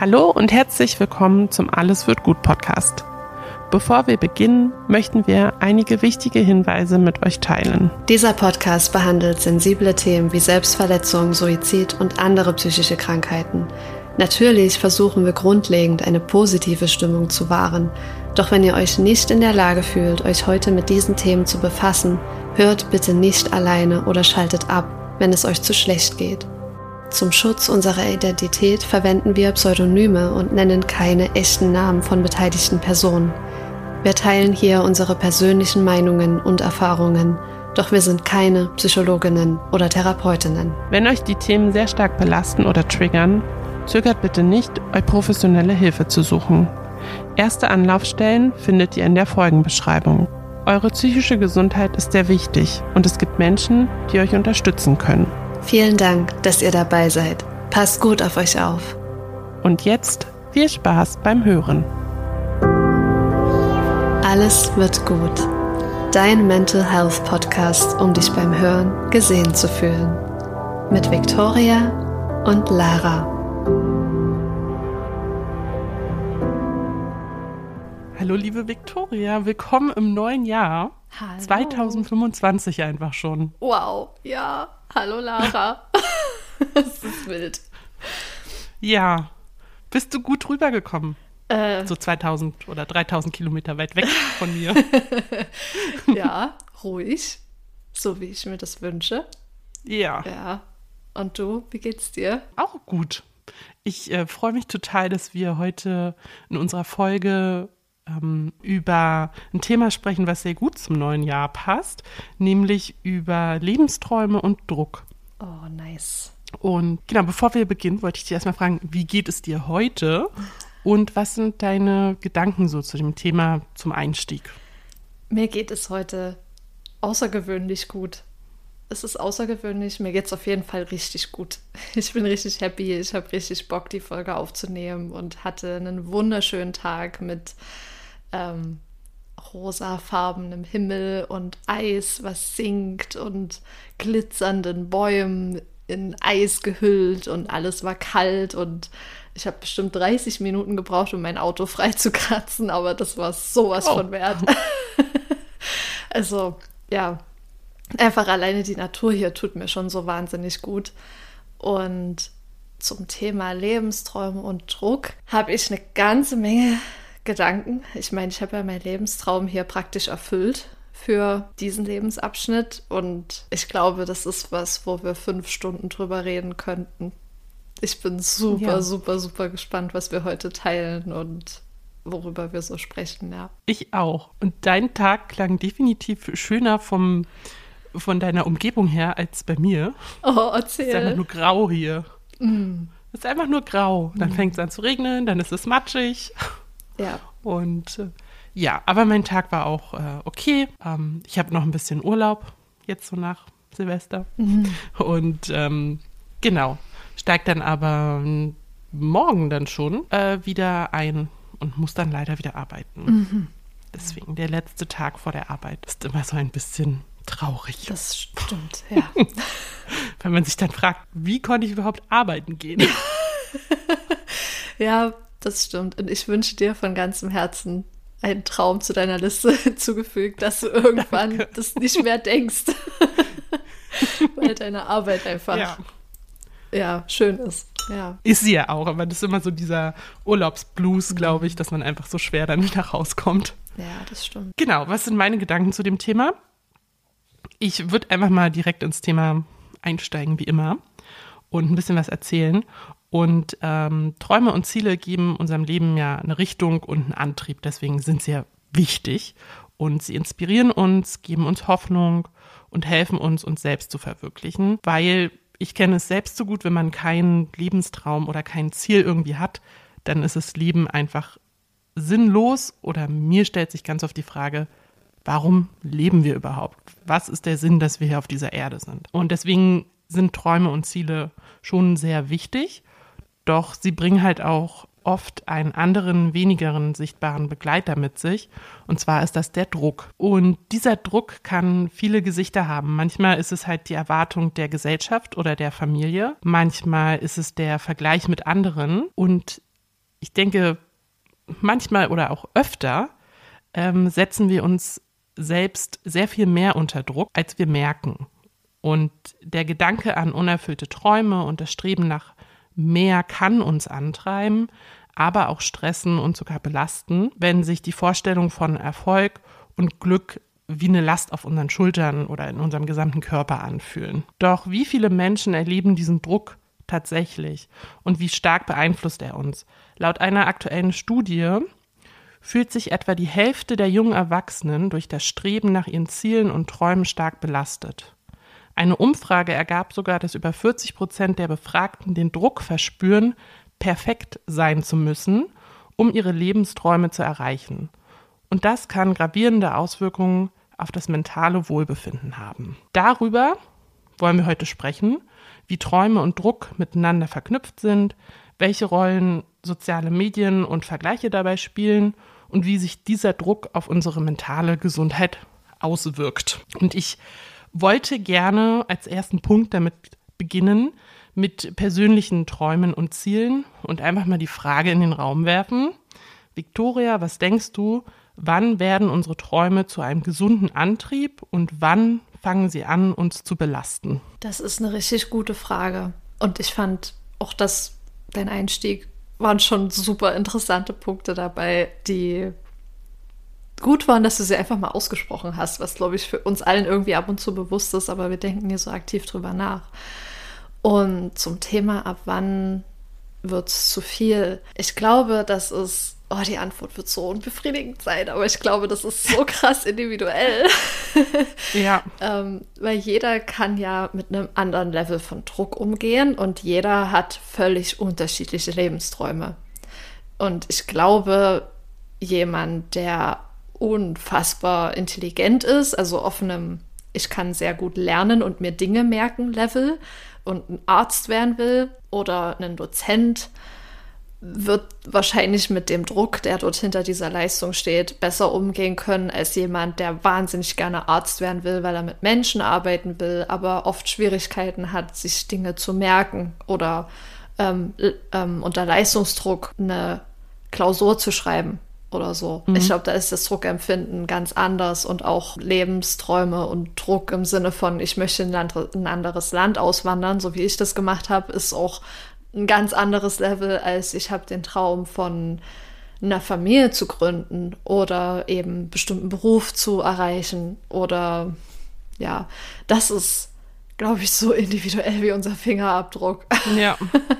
Hallo und herzlich willkommen zum Alles wird gut Podcast. Bevor wir beginnen, möchten wir einige wichtige Hinweise mit euch teilen. Dieser Podcast behandelt sensible Themen wie Selbstverletzung, Suizid und andere psychische Krankheiten. Natürlich versuchen wir grundlegend eine positive Stimmung zu wahren. Doch wenn ihr euch nicht in der Lage fühlt, euch heute mit diesen Themen zu befassen, hört bitte nicht alleine oder schaltet ab, wenn es euch zu schlecht geht. Zum Schutz unserer Identität verwenden wir Pseudonyme und nennen keine echten Namen von beteiligten Personen. Wir teilen hier unsere persönlichen Meinungen und Erfahrungen, doch wir sind keine Psychologinnen oder Therapeutinnen. Wenn euch die Themen sehr stark belasten oder triggern, zögert bitte nicht, euch professionelle Hilfe zu suchen. Erste Anlaufstellen findet ihr in der Folgenbeschreibung. Eure psychische Gesundheit ist sehr wichtig und es gibt Menschen, die euch unterstützen können. Vielen Dank, dass ihr dabei seid. Passt gut auf euch auf. Und jetzt viel Spaß beim Hören. Alles wird gut. Dein Mental Health Podcast, um dich beim Hören gesehen zu fühlen. Mit Victoria und Lara. Hallo liebe Victoria, willkommen im neuen Jahr. Hallo. 2025 einfach schon. Wow, ja. Hallo Lara. Das ist wild. Ja, bist du gut rübergekommen? So 2000 oder 3000 Kilometer weit weg von mir. Ja, ruhig. So wie ich mir das wünsche. Ja. Ja. Und du, wie geht's dir? Auch gut. Ich freue mich total, dass wir heute in unserer Folge über ein Thema sprechen, was sehr gut zum neuen Jahr passt, nämlich über Lebensträume und Druck. Oh, nice. Und genau, bevor wir beginnen, wollte ich dich erstmal fragen, wie geht es dir heute und was sind deine Gedanken so zu dem Thema zum Einstieg? Mir geht es heute außergewöhnlich gut. Es ist außergewöhnlich, mir geht es auf jeden Fall richtig gut. Ich bin richtig happy, ich habe richtig Bock, die Folge aufzunehmen und hatte einen wunderschönen Tag mit rosafarbenem Himmel und Eis, was sinkt und glitzernden Bäumen in Eis gehüllt und alles war kalt und ich habe bestimmt 30 Minuten gebraucht, um mein Auto frei zu kratzen, aber das war sowas von wert. Also, ja, einfach alleine die Natur hier tut mir schon so wahnsinnig gut. Und zum Thema Lebensträume und Druck habe ich eine ganze Menge Gedanken. Ich meine, ich habe ja meinen Lebenstraum hier praktisch erfüllt für diesen Lebensabschnitt und ich glaube, das ist was, wo wir 5 Stunden drüber reden könnten. Ich bin super gespannt, was wir heute teilen und worüber wir so sprechen, ja. Ich auch. Und dein Tag klang definitiv schöner von deiner Umgebung her als bei mir. Oh, erzähl. Es ist einfach nur grau hier. Es ist einfach nur grau. Dann fängt es an zu regnen, dann ist es matschig. Ja. Und ja, aber mein Tag war auch okay. Ich habe noch ein bisschen Urlaub, jetzt so nach Silvester. Und genau, steige dann aber morgen dann schon wieder ein und muss dann leider wieder arbeiten. Deswegen, der letzte Tag vor der Arbeit ist immer so ein bisschen traurig. Das stimmt, ja. Weil man sich dann fragt, wie konnte ich überhaupt arbeiten gehen? Ja, das stimmt. Und ich wünsche dir von ganzem Herzen einen Traum zu deiner Liste hinzugefügt, dass du irgendwann das nicht mehr denkst. Weil deine Arbeit einfach ja, schön ist. Ja. Ist sie ja auch, aber das ist immer so dieser Urlaubsblues, glaube ich, dass man einfach so schwer dann wieder rauskommt. Ja, das stimmt. Genau, was sind meine Gedanken zu dem Thema? Ich würde einfach mal direkt ins Thema einsteigen, wie immer, und ein bisschen was erzählen. Und Träume und Ziele geben unserem Leben ja eine Richtung und einen Antrieb. Deswegen sind sie ja wichtig. Und sie inspirieren uns, geben uns Hoffnung und helfen uns selbst zu verwirklichen. Weil ich kenne es selbst so gut, wenn man keinen Lebenstraum oder kein Ziel irgendwie hat, dann ist das Leben einfach sinnlos. Oder mir stellt sich ganz oft die Frage, warum leben wir überhaupt? Was ist der Sinn, dass wir hier auf dieser Erde sind? Und deswegen sind Träume und Ziele schon sehr wichtig. Doch sie bringen halt auch oft einen anderen, wenigeren sichtbaren Begleiter mit sich. Und zwar ist das der Druck. Und dieser Druck kann viele Gesichter haben. Manchmal ist es halt die Erwartung der Gesellschaft oder der Familie. Manchmal ist es der Vergleich mit anderen. Und ich denke, manchmal oder auch öfter setzen wir uns selbst sehr viel mehr unter Druck, als wir merken. Und der Gedanke an unerfüllte Träume und das Streben nach mehr kann uns antreiben, aber auch stressen und sogar belasten, wenn sich die Vorstellung von Erfolg und Glück wie eine Last auf unseren Schultern oder in unserem gesamten Körper anfühlen. Doch wie viele Menschen erleben diesen Druck tatsächlich und wie stark beeinflusst er uns? Laut einer aktuellen Studie fühlt sich etwa die Hälfte der jungen Erwachsenen durch das Streben nach ihren Zielen und Träumen stark belastet. Eine Umfrage ergab sogar, dass über 40% der Befragten den Druck verspüren, perfekt sein zu müssen, um ihre Lebensträume zu erreichen. Und das kann gravierende Auswirkungen auf das mentale Wohlbefinden haben. Darüber wollen wir heute sprechen, wie Träume und Druck miteinander verknüpft sind, welche Rollen soziale Medien und Vergleiche dabei spielen und wie sich dieser Druck auf unsere mentale Gesundheit auswirkt. Und ich wollte gerne als ersten Punkt damit beginnen, mit persönlichen Träumen und Zielen und einfach mal die Frage in den Raum werfen. Viktoria, was denkst du, wann werden unsere Träume zu einem gesunden Antrieb und wann fangen sie an, uns zu belasten? Das ist eine richtig gute Frage. Und ich fand auch, dass dein Einstieg waren schon super interessante Punkte dabei, die gut waren, dass du sie einfach mal ausgesprochen hast, was, glaube ich, für uns allen irgendwie ab und zu bewusst ist, aber wir denken nie so aktiv drüber nach. Und zum Thema, ab wann wird es zu viel? Ich glaube, das ist, die Antwort wird so unbefriedigend sein, aber ich glaube, das ist so krass individuell. Ja. Weil jeder kann ja mit einem anderen Level von Druck umgehen und jeder hat völlig unterschiedliche Lebensträume. Und ich glaube, jemand, der unfassbar intelligent ist, also auf einem ich kann sehr gut lernen und mir Dinge merken Level und ein Arzt werden will oder ein Dozent, wird wahrscheinlich mit dem Druck, der dort hinter dieser Leistung steht, besser umgehen können als jemand, der wahnsinnig gerne Arzt werden will, weil er mit Menschen arbeiten will, aber oft Schwierigkeiten hat, sich Dinge zu merken oder unter Leistungsdruck eine Klausur zu schreiben oder so. Ich glaube, da ist das Druckempfinden ganz anders und auch Lebensträume und Druck im Sinne von, ich möchte in ein anderes Land auswandern, so wie ich das gemacht habe, ist auch ein ganz anderes Level, als ich habe den Traum von einer Familie zu gründen oder eben einen bestimmten Beruf zu erreichen oder ja, das ist, glaube ich, so individuell wie unser Fingerabdruck. Ja.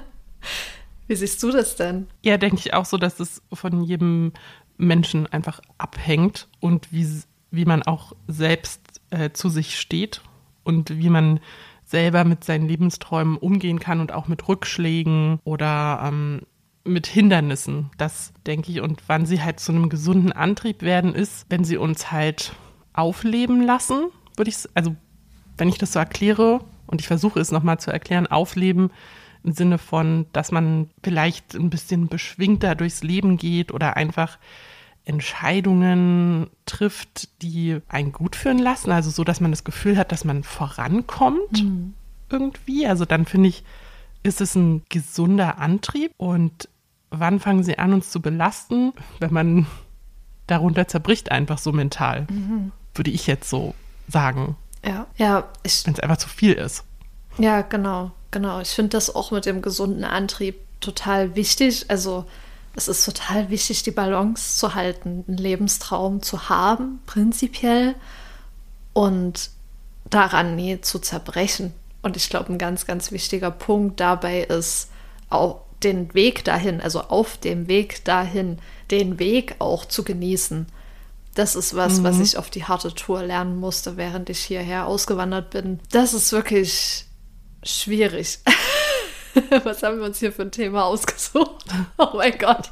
Wie siehst du das denn? Ja, denke ich auch so, dass es von jedem Menschen einfach abhängt und wie man auch selbst zu sich steht und wie man selber mit seinen Lebensträumen umgehen kann und auch mit Rückschlägen oder mit Hindernissen, das denke ich. Und wann sie halt zu einem gesunden Antrieb werden, ist, wenn sie uns halt aufleben lassen, also wenn ich das so erkläre und ich versuche es nochmal zu erklären, aufleben im Sinne von, dass man vielleicht ein bisschen beschwingter durchs Leben geht oder einfach Entscheidungen trifft, die einen gut fühlen lassen, also so, dass man das Gefühl hat, dass man vorankommt irgendwie. Also dann finde ich, ist es ein gesunder Antrieb. Und wann fangen sie an, uns zu belasten, wenn man darunter zerbricht, einfach so mental, würde ich jetzt so sagen. Ja, wenn es einfach zu viel ist. Ja, genau. Ich finde das auch mit dem gesunden Antrieb total wichtig. Also es ist total wichtig, die Balance zu halten, einen Lebenstraum zu haben, prinzipiell, und daran nie zu zerbrechen. Und ich glaube, ein ganz, ganz wichtiger Punkt dabei ist auch den Weg dahin, also auf dem Weg dahin, den Weg auch zu genießen. Das ist was ich auf die harte Tour lernen musste, während ich hierher ausgewandert bin. Das ist wirklich schwierig. Was haben wir uns hier für ein Thema ausgesucht? Oh mein Gott.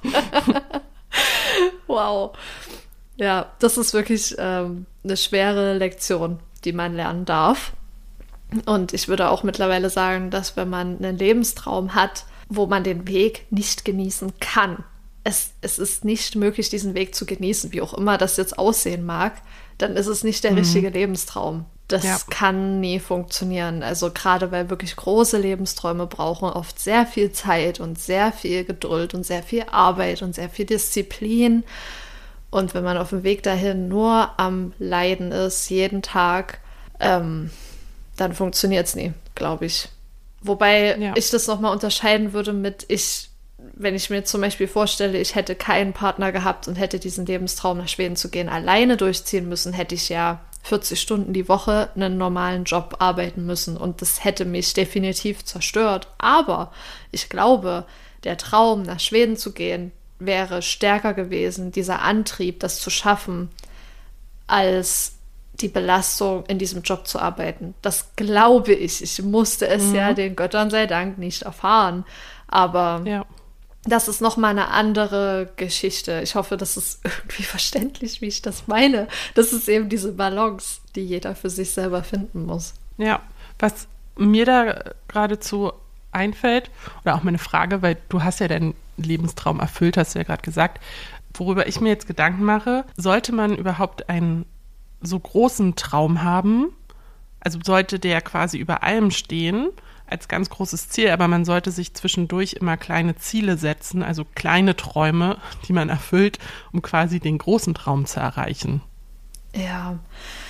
Wow. Ja, das ist wirklich eine schwere Lektion, die man lernen darf. Und ich würde auch mittlerweile sagen, dass wenn man einen Lebenstraum hat, wo man den Weg nicht genießen kann, es ist nicht möglich, diesen Weg zu genießen, wie auch immer das jetzt aussehen mag, dann ist es nicht der richtige Lebenstraum. Das kann nie funktionieren. Also gerade weil wirklich große Lebensträume brauchen oft sehr viel Zeit und sehr viel Geduld und sehr viel Arbeit und sehr viel Disziplin. Und wenn man auf dem Weg dahin nur am Leiden ist, jeden Tag, dann funktioniert es nie, glaube ich. Wobei ich das nochmal unterscheiden würde mit wenn ich mir zum Beispiel vorstelle, ich hätte keinen Partner gehabt und hätte diesen Lebenstraum nach Schweden zu gehen alleine durchziehen müssen, hätte ich ja 40 Stunden die Woche einen normalen Job arbeiten müssen und das hätte mich definitiv zerstört. Aber ich glaube, der Traum, nach Schweden zu gehen, wäre stärker gewesen, dieser Antrieb, das zu schaffen, als die Belastung, in diesem Job zu arbeiten. Das glaube ich. Ich musste es ja den Göttern sei Dank nicht erfahren. Aber das ist nochmal eine andere Geschichte. Ich hoffe, das ist irgendwie verständlich, wie ich das meine. Das ist eben diese Balance, die jeder für sich selber finden muss. Ja, was mir da geradezu einfällt, oder auch meine Frage, weil du hast ja deinen Lebenstraum erfüllt, hast du ja gerade gesagt, worüber ich mir jetzt Gedanken mache, sollte man überhaupt einen so großen Traum haben, also sollte der quasi über allem stehen, als ganz großes Ziel, aber man sollte sich zwischendurch immer kleine Ziele setzen, also kleine Träume, die man erfüllt, um quasi den großen Traum zu erreichen. Ja,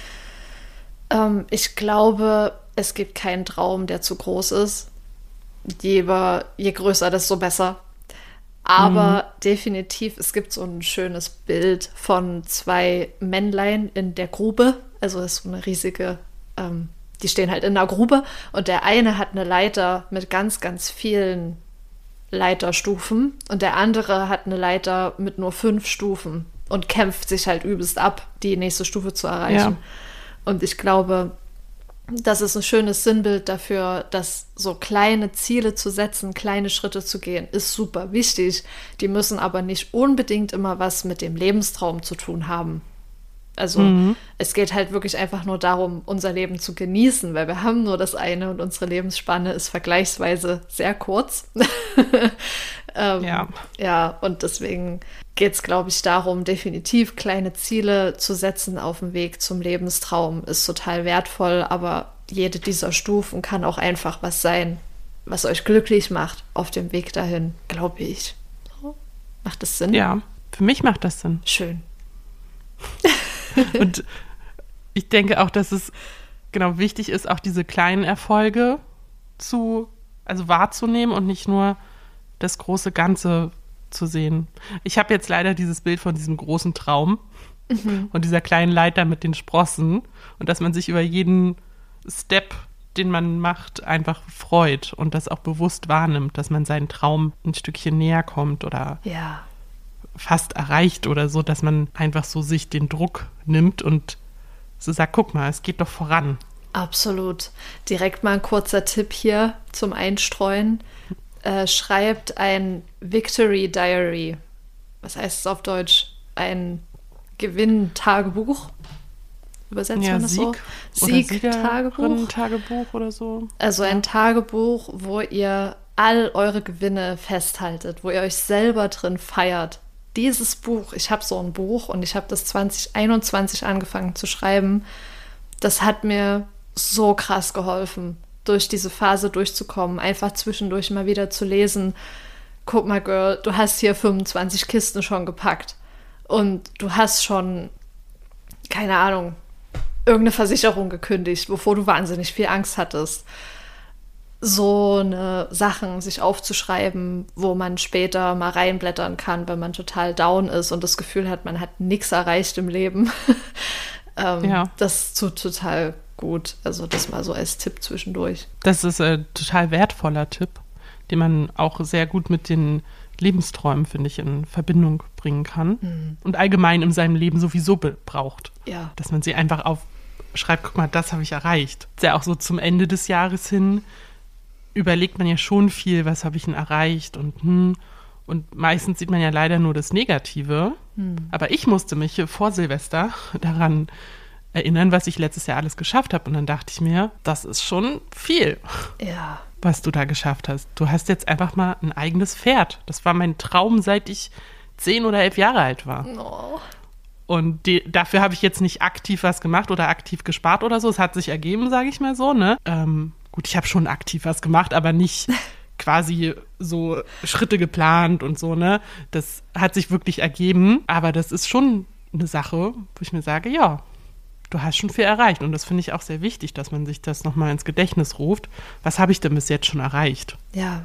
ich glaube, es gibt keinen Traum, der zu groß ist. Je größer, desto besser. Aber definitiv, es gibt so ein schönes Bild von 2 Männlein in der Grube. Also das ist so eine riesige, die stehen halt in der Grube und der eine hat eine Leiter mit ganz, ganz vielen Leiterstufen und der andere hat eine Leiter mit nur 5 Stufen und kämpft sich halt übelst ab, die nächste Stufe zu erreichen. Ja. Und ich glaube, das ist ein schönes Sinnbild dafür, dass so kleine Ziele zu setzen, kleine Schritte zu gehen, ist super wichtig. Die müssen aber nicht unbedingt immer was mit dem Lebenstraum zu tun haben. Also es geht halt wirklich einfach nur darum, unser Leben zu genießen, weil wir haben nur das eine und unsere Lebensspanne ist vergleichsweise sehr kurz. Ja, und deswegen geht es, glaube ich, darum, definitiv kleine Ziele zu setzen auf dem Weg zum Lebenstraum. Ist total wertvoll, aber jede dieser Stufen kann auch einfach was sein, was euch glücklich macht auf dem Weg dahin, glaube ich. So. Macht das Sinn? Ja, für mich macht das Sinn. Schön. Und ich denke auch, dass es genau wichtig ist, auch diese kleinen Erfolge wahrzunehmen und nicht nur das große Ganze zu sehen. Ich habe jetzt leider dieses Bild von diesem großen Traum und dieser kleinen Leiter mit den Sprossen und dass man sich über jeden Step, den man macht, einfach freut und das auch bewusst wahrnimmt, dass man seinen Traum ein Stückchen näher kommt oder fast erreicht oder so, dass man einfach so sich den Druck nimmt und so sagt, guck mal, es geht doch voran. Absolut. Direkt mal ein kurzer Tipp hier zum Einstreuen. Schreibt ein Victory Diary. Was heißt es auf Deutsch? Ein Gewinn-Tagebuch. Übersetzt man das so? Sieg-Tagebuch oder so. Also ein Tagebuch, wo ihr all eure Gewinne festhaltet, wo ihr euch selber drin feiert. Dieses Buch, ich habe so ein Buch und ich habe das 2021 angefangen zu schreiben. Das hat mir so krass geholfen, durch diese Phase durchzukommen, einfach zwischendurch mal wieder zu lesen. Guck mal, Girl, du hast hier 25 Kisten schon gepackt und du hast schon, keine Ahnung, irgendeine Versicherung gekündigt, wovor du wahnsinnig viel Angst hattest. So eine Sachen sich aufzuschreiben, wo man später mal reinblättern kann, wenn man total down ist und das Gefühl hat, man hat nichts erreicht im Leben. Das tut total gut. Also das mal so als Tipp zwischendurch. Das ist ein total wertvoller Tipp, den man auch sehr gut mit den Lebensträumen, finde ich, in Verbindung bringen kann und allgemein in seinem Leben sowieso braucht. Ja. Dass man sie einfach aufschreibt, guck mal, das habe ich erreicht. Das ist ja auch so zum Ende des Jahres hin, überlegt man ja schon viel, was habe ich denn erreicht und meistens sieht man ja leider nur das Negative. Aber ich musste mich vor Silvester daran erinnern, was ich letztes Jahr alles geschafft habe und dann dachte ich mir, das ist schon viel, was du da geschafft hast. Du hast jetzt einfach mal ein eigenes Pferd. Das war mein Traum, seit ich 10 oder 11 Jahre alt war. Oh. Und dafür habe ich jetzt nicht aktiv was gemacht oder aktiv gespart oder so. Es hat sich ergeben, sage ich mal so, ne? Gut, ich habe schon aktiv was gemacht, aber nicht quasi so Schritte geplant und so, ne? Das hat sich wirklich ergeben. Aber das ist schon eine Sache, wo ich mir sage, ja, du hast schon viel erreicht. Und das finde ich auch sehr wichtig, dass man sich das nochmal ins Gedächtnis ruft. Was habe ich denn bis jetzt schon erreicht? Ja,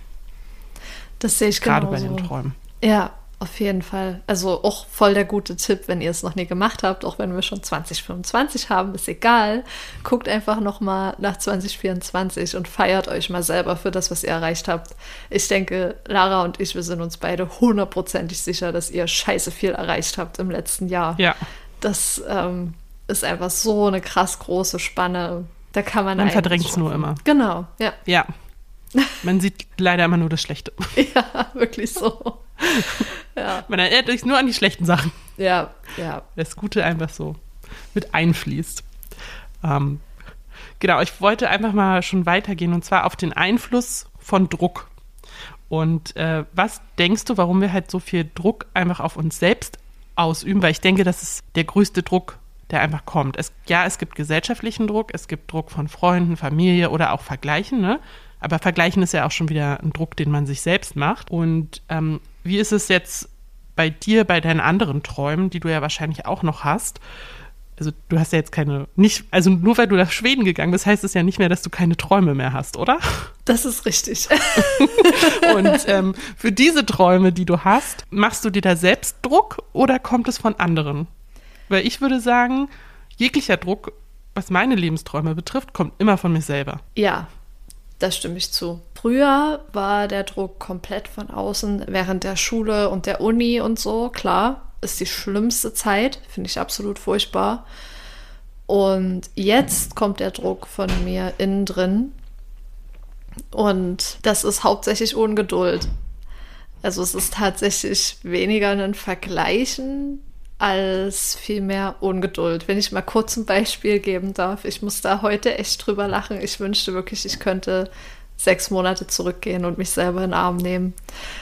das sehe ich gerade genauso. bei den Träumen. Ja, auf jeden Fall. Also auch voll der gute Tipp, wenn ihr es noch nie gemacht habt, auch wenn wir schon 2025 haben, ist egal. Guckt einfach nochmal nach 2024 und feiert euch mal selber für das, was ihr erreicht habt. Ich denke, Lara und ich, wir sind uns beide 100%ig sicher, dass ihr scheiße viel erreicht habt im letzten Jahr. Ja. Das ist einfach so eine krass große Spanne. Da kann man verdrängt es nur immer. Genau, ja. Ja. Man sieht leider immer nur das Schlechte. Ja, wirklich so. Ja. Man erinnert sich nur an die schlechten Sachen. Ja, ja. Das Gute einfach so mit einfließt. Genau, ich wollte einfach mal schon weitergehen und zwar auf den Einfluss von Druck. Und was denkst du, warum wir halt so viel Druck einfach auf uns selbst ausüben? Weil ich denke, das ist der größte Druck, der einfach kommt. Es gibt gesellschaftlichen Druck, es gibt Druck von Freunden, Familie oder auch Vergleichen, ne? Aber Vergleichen ist ja auch schon wieder ein Druck, den man sich selbst macht. Und wie ist es jetzt bei dir, bei deinen anderen Träumen, die du ja wahrscheinlich auch noch hast? Also du hast ja jetzt also nur weil du nach Schweden gegangen bist, heißt es ja nicht mehr, dass du keine Träume mehr hast, oder? Das ist richtig. Und für diese Träume, die du hast, machst du dir da selbst Druck oder kommt es von anderen? Weil ich würde sagen, jeglicher Druck, was meine Lebensträume betrifft, kommt immer von mir selber. Ja, das stimme ich zu. Früher war der Druck komplett von außen, während der Schule und der Uni und so, klar, ist die schlimmste Zeit, finde ich absolut furchtbar. Und jetzt kommt der Druck von mir innen drin und das ist hauptsächlich Ungeduld. Also es ist tatsächlich weniger ein Vergleichen als vielmehr Ungeduld. Wenn ich mal kurz ein Beispiel geben darf, ich muss da heute echt drüber lachen. Ich wünschte wirklich, ich könnte 6 Monate zurückgehen und mich selber in den Arm nehmen.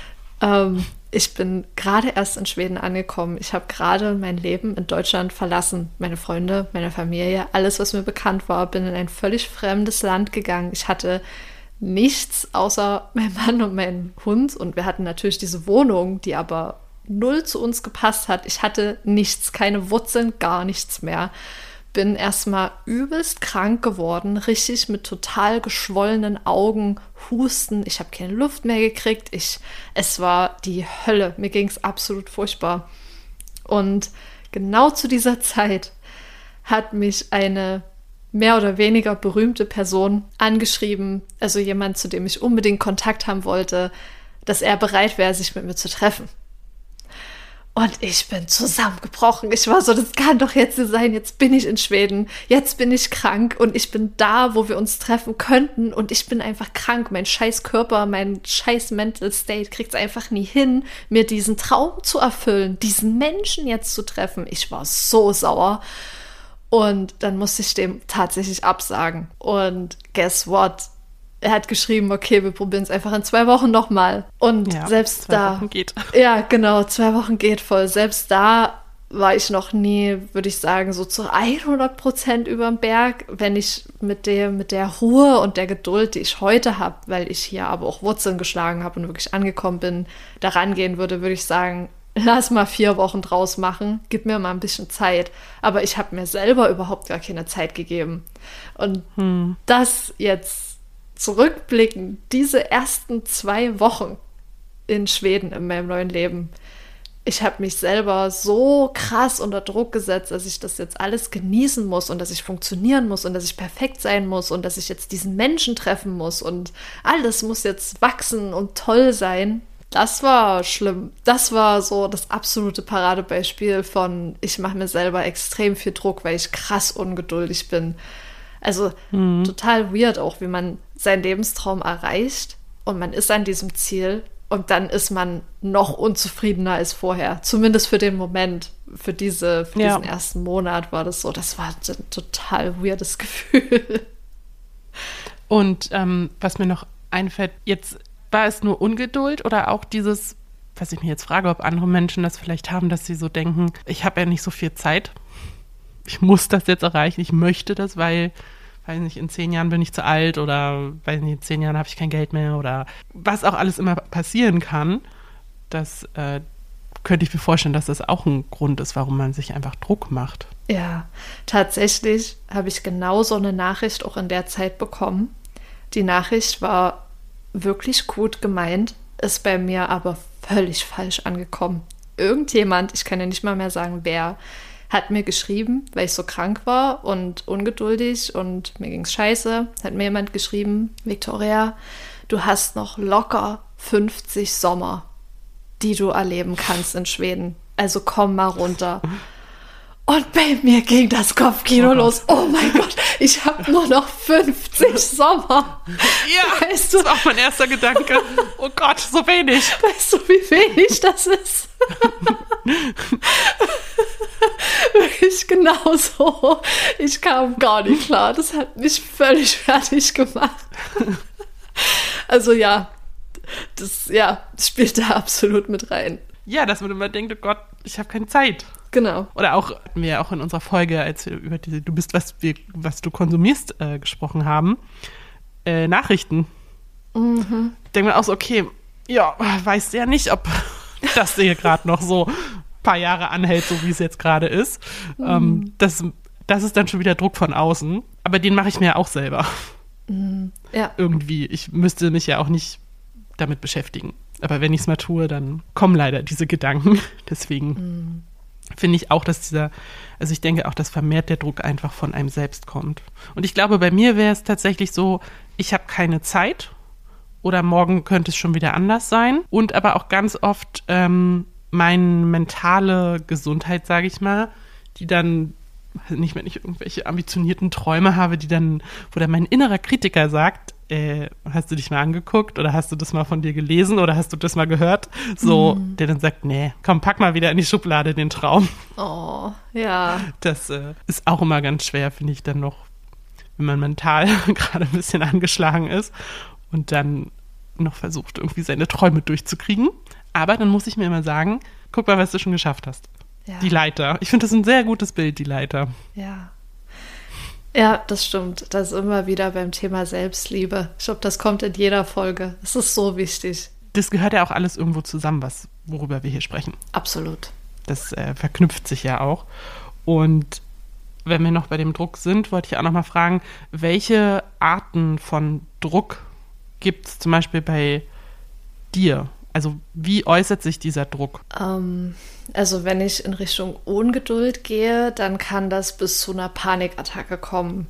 Ich bin gerade erst in Schweden angekommen. Ich habe gerade mein Leben in Deutschland verlassen. Meine Freunde, meine Familie, alles, was mir bekannt war, bin in ein völlig fremdes Land gegangen. Ich hatte nichts außer mein Mann und meinen Hund und wir hatten natürlich diese Wohnung, die aber null zu uns gepasst hat. Ich hatte nichts, keine Wurzeln, gar nichts mehr. Bin erstmal übelst krank geworden, richtig mit total geschwollenen Augen, Husten. Ich habe keine Luft mehr gekriegt. Es war die Hölle. Mir ging es absolut furchtbar. Und genau zu dieser Zeit hat mich eine mehr oder weniger berühmte Person angeschrieben, also jemand, zu dem ich unbedingt Kontakt haben wollte, dass er bereit wäre, sich mit mir zu treffen. Und ich bin zusammengebrochen. Ich war so, das kann doch jetzt nicht sein. Jetzt bin ich in Schweden. Jetzt bin ich krank und ich bin da, wo wir uns treffen könnten. Und ich bin einfach krank. Mein scheiß Körper, mein scheiß Mental State kriegt es einfach nie hin, mir diesen Traum zu erfüllen, diesen Menschen jetzt zu treffen. Ich war so sauer. Und dann musste ich dem tatsächlich absagen. Und guess what? Er hat geschrieben, okay, wir probieren es einfach in 2 Wochen nochmal. Und ja, selbst 2 Wochen geht. Ja, genau, 2 Wochen geht voll. Selbst da war ich noch nie, würde ich sagen, so zu 100% überm Berg, wenn ich mit der Ruhe und der Geduld, die ich heute habe, weil ich hier aber auch Wurzeln geschlagen habe und wirklich angekommen bin, da rangehen würde ich sagen, lass mal 4 Wochen draus machen, gib mir mal ein bisschen Zeit. Aber ich habe mir selber überhaupt gar keine Zeit gegeben. Und das jetzt zurückblicken, diese ersten 2 Wochen in Schweden in meinem neuen Leben, ich habe mich selber so krass unter Druck gesetzt, dass ich das jetzt alles genießen muss und dass ich funktionieren muss und dass ich perfekt sein muss und dass ich jetzt diesen Menschen treffen muss und alles muss jetzt wachsen und toll sein. Das war schlimm. Das war so das absolute Paradebeispiel von, ich mache mir selber extrem viel Druck, weil ich krass ungeduldig bin. Also total weird auch, wie man seinen Lebenstraum erreicht und man ist an diesem Ziel und dann ist man noch unzufriedener als vorher. Zumindest für den Moment, für diesen ersten Monat war das so. Das war ein total weirdes Gefühl. Und was mir noch einfällt, jetzt war es nur Ungeduld oder auch dieses was ich mir jetzt frage, ob andere Menschen das vielleicht haben, dass sie so denken, ich habe ja nicht so viel Zeit, ich muss das jetzt erreichen, ich möchte das, weil, weiß nicht, in 10 Jahren bin ich zu alt oder, weiß nicht, in 10 Jahren habe ich kein Geld mehr oder was auch alles immer passieren kann, das könnte ich mir vorstellen, dass das auch ein Grund ist, warum man sich einfach Druck macht. Ja, tatsächlich habe ich genau so eine Nachricht auch in der Zeit bekommen. Die Nachricht war wirklich gut gemeint, ist bei mir aber völlig falsch angekommen. Irgendjemand, ich kann ja nicht mal mehr sagen, wer, hat mir geschrieben, weil ich so krank war und ungeduldig und mir ging's scheiße, hat mir jemand geschrieben, Victoria, du hast noch locker 50 Sommer, die du erleben kannst in Schweden. Also komm mal runter. Und bei mir ging das Kopfkino los. Oh mein Gott, ich habe nur noch 50 Sommer. Ja, weißt du, das war auch mein erster Gedanke. Oh Gott, so wenig. Weißt du, wie wenig das ist? Wirklich genauso. Ich kam gar nicht klar. Das hat mich völlig fertig gemacht. Also ja, das spielt da absolut mit rein. Ja, dass man immer denkt, oh Gott, ich habe keine Zeit. Genau. Oder auch, hatten wir ja auch in unserer Folge, als wir über diese Du bist, was du konsumierst, gesprochen haben, Nachrichten. Mhm. Denkt man auch so, okay, ja, weißt ja nicht, ob das hier gerade noch so ein paar Jahre anhält, so wie es jetzt gerade ist. Mhm. Das ist dann schon wieder Druck von außen. Aber den mache ich mir auch selber. Mhm. Ja. Irgendwie. Ich müsste mich ja auch nicht damit beschäftigen. Aber wenn ich es mal tue, dann kommen leider diese Gedanken. Deswegen finde ich auch, dass ich denke auch, dass vermehrt der Druck einfach von einem selbst kommt. Und ich glaube, bei mir wäre es tatsächlich so, ich habe keine Zeit oder morgen könnte es schon wieder anders sein. Und aber auch ganz oft meine mentale Gesundheit, sage ich mal, die dann, nicht, wenn ich irgendwelche ambitionierten Träume habe, wo dann mein innerer Kritiker sagt, hast du dich mal angeguckt oder hast du das mal von dir gelesen oder hast du das mal gehört? So, der dann sagt, nee, komm, pack mal wieder in die Schublade den Traum. Oh, ja. Das ist auch immer ganz schwer, finde ich dann noch, wenn man mental gerade ein bisschen angeschlagen ist und dann noch versucht, irgendwie seine Träume durchzukriegen. Aber dann muss ich mir immer sagen, guck mal, was du schon geschafft hast. Ja. Die Leiter. Ich finde das ein sehr gutes Bild, die Leiter. Ja. Ja, das stimmt. Das ist immer wieder beim Thema Selbstliebe. Ich glaube, das kommt in jeder Folge. Es ist so wichtig. Das gehört ja auch alles irgendwo zusammen, worüber wir hier sprechen. Absolut. Das verknüpft sich ja auch. Und wenn wir noch bei dem Druck sind, wollte ich auch noch mal fragen, welche Arten von Druck gibt es zum Beispiel bei dir? Also wie äußert sich dieser Druck? Also wenn ich in Richtung Ungeduld gehe, dann kann das bis zu einer Panikattacke kommen.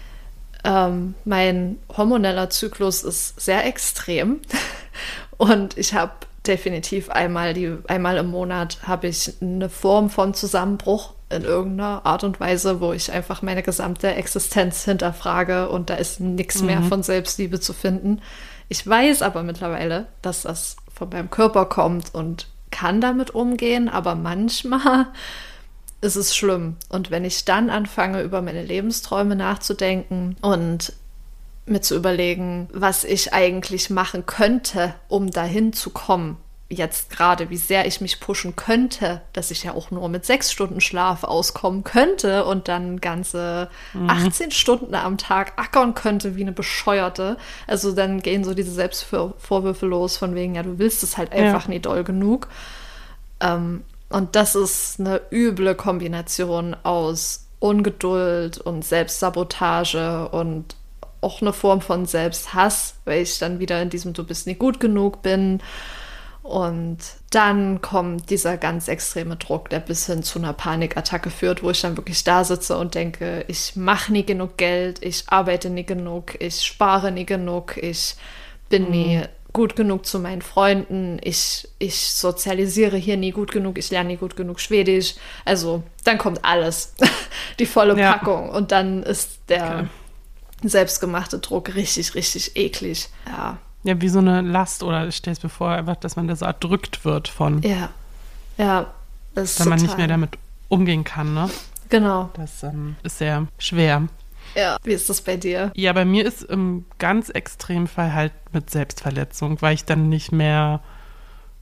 Mein hormoneller Zyklus ist sehr extrem und ich habe definitiv einmal im Monat habe ich eine Form von Zusammenbruch in irgendeiner Art und Weise, wo ich einfach meine gesamte Existenz hinterfrage und da ist nichts mehr von Selbstliebe zu finden. Ich weiß aber mittlerweile, dass das von meinem Körper kommt und kann damit umgehen, aber manchmal ist es schlimm. Und wenn ich dann anfange, über meine Lebensträume nachzudenken und mir zu überlegen, was ich eigentlich machen könnte, um dahin zu kommen, jetzt gerade, wie sehr ich mich pushen könnte, dass ich ja auch nur mit 6 Stunden Schlaf auskommen könnte und dann ganze 18 Stunden am Tag ackern könnte wie eine Bescheuerte. Also dann gehen so diese Selbstvorwürfe los von wegen, ja, du willst es halt einfach nie doll genug. Und das ist eine üble Kombination aus Ungeduld und Selbstsabotage und auch eine Form von Selbsthass, weil ich dann wieder in diesem Du bist nie gut genug bin. Und dann kommt dieser ganz extreme Druck, der bis hin zu einer Panikattacke führt, wo ich dann wirklich da sitze und denke, ich mache nie genug Geld, ich arbeite nie genug, ich spare nie genug, ich bin nie gut genug zu meinen Freunden, ich sozialisiere hier nie gut genug, ich lerne nie gut genug Schwedisch. Also dann kommt alles, die volle Packung. Und dann ist der selbstgemachte Druck richtig, richtig eklig. Ja, wie so eine Last oder ich stelle es mir vor, einfach, dass man da so erdrückt wird von. Ja, das ist wenn man nicht mehr damit umgehen kann, ne? Genau. Das ist sehr schwer. Ja, wie ist das bei dir? Ja, bei mir ist im ganz Extremfall halt mit Selbstverletzung, weil ich dann nicht mehr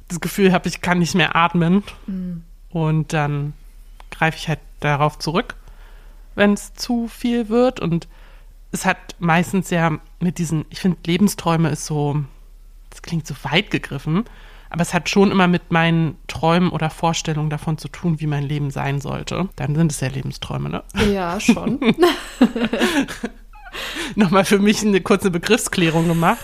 das Gefühl habe, ich kann nicht mehr atmen. Und dann greife ich halt darauf zurück, wenn es zu viel wird. Und es hat meistens ja mit diesen, ich finde, Lebensträume ist so, das klingt so weit gegriffen, aber es hat schon immer mit meinen Träumen oder Vorstellungen davon zu tun, wie mein Leben sein sollte. Dann sind es ja Lebensträume, ne? Ja, schon. Nochmal für mich eine kurze Begriffsklärung gemacht.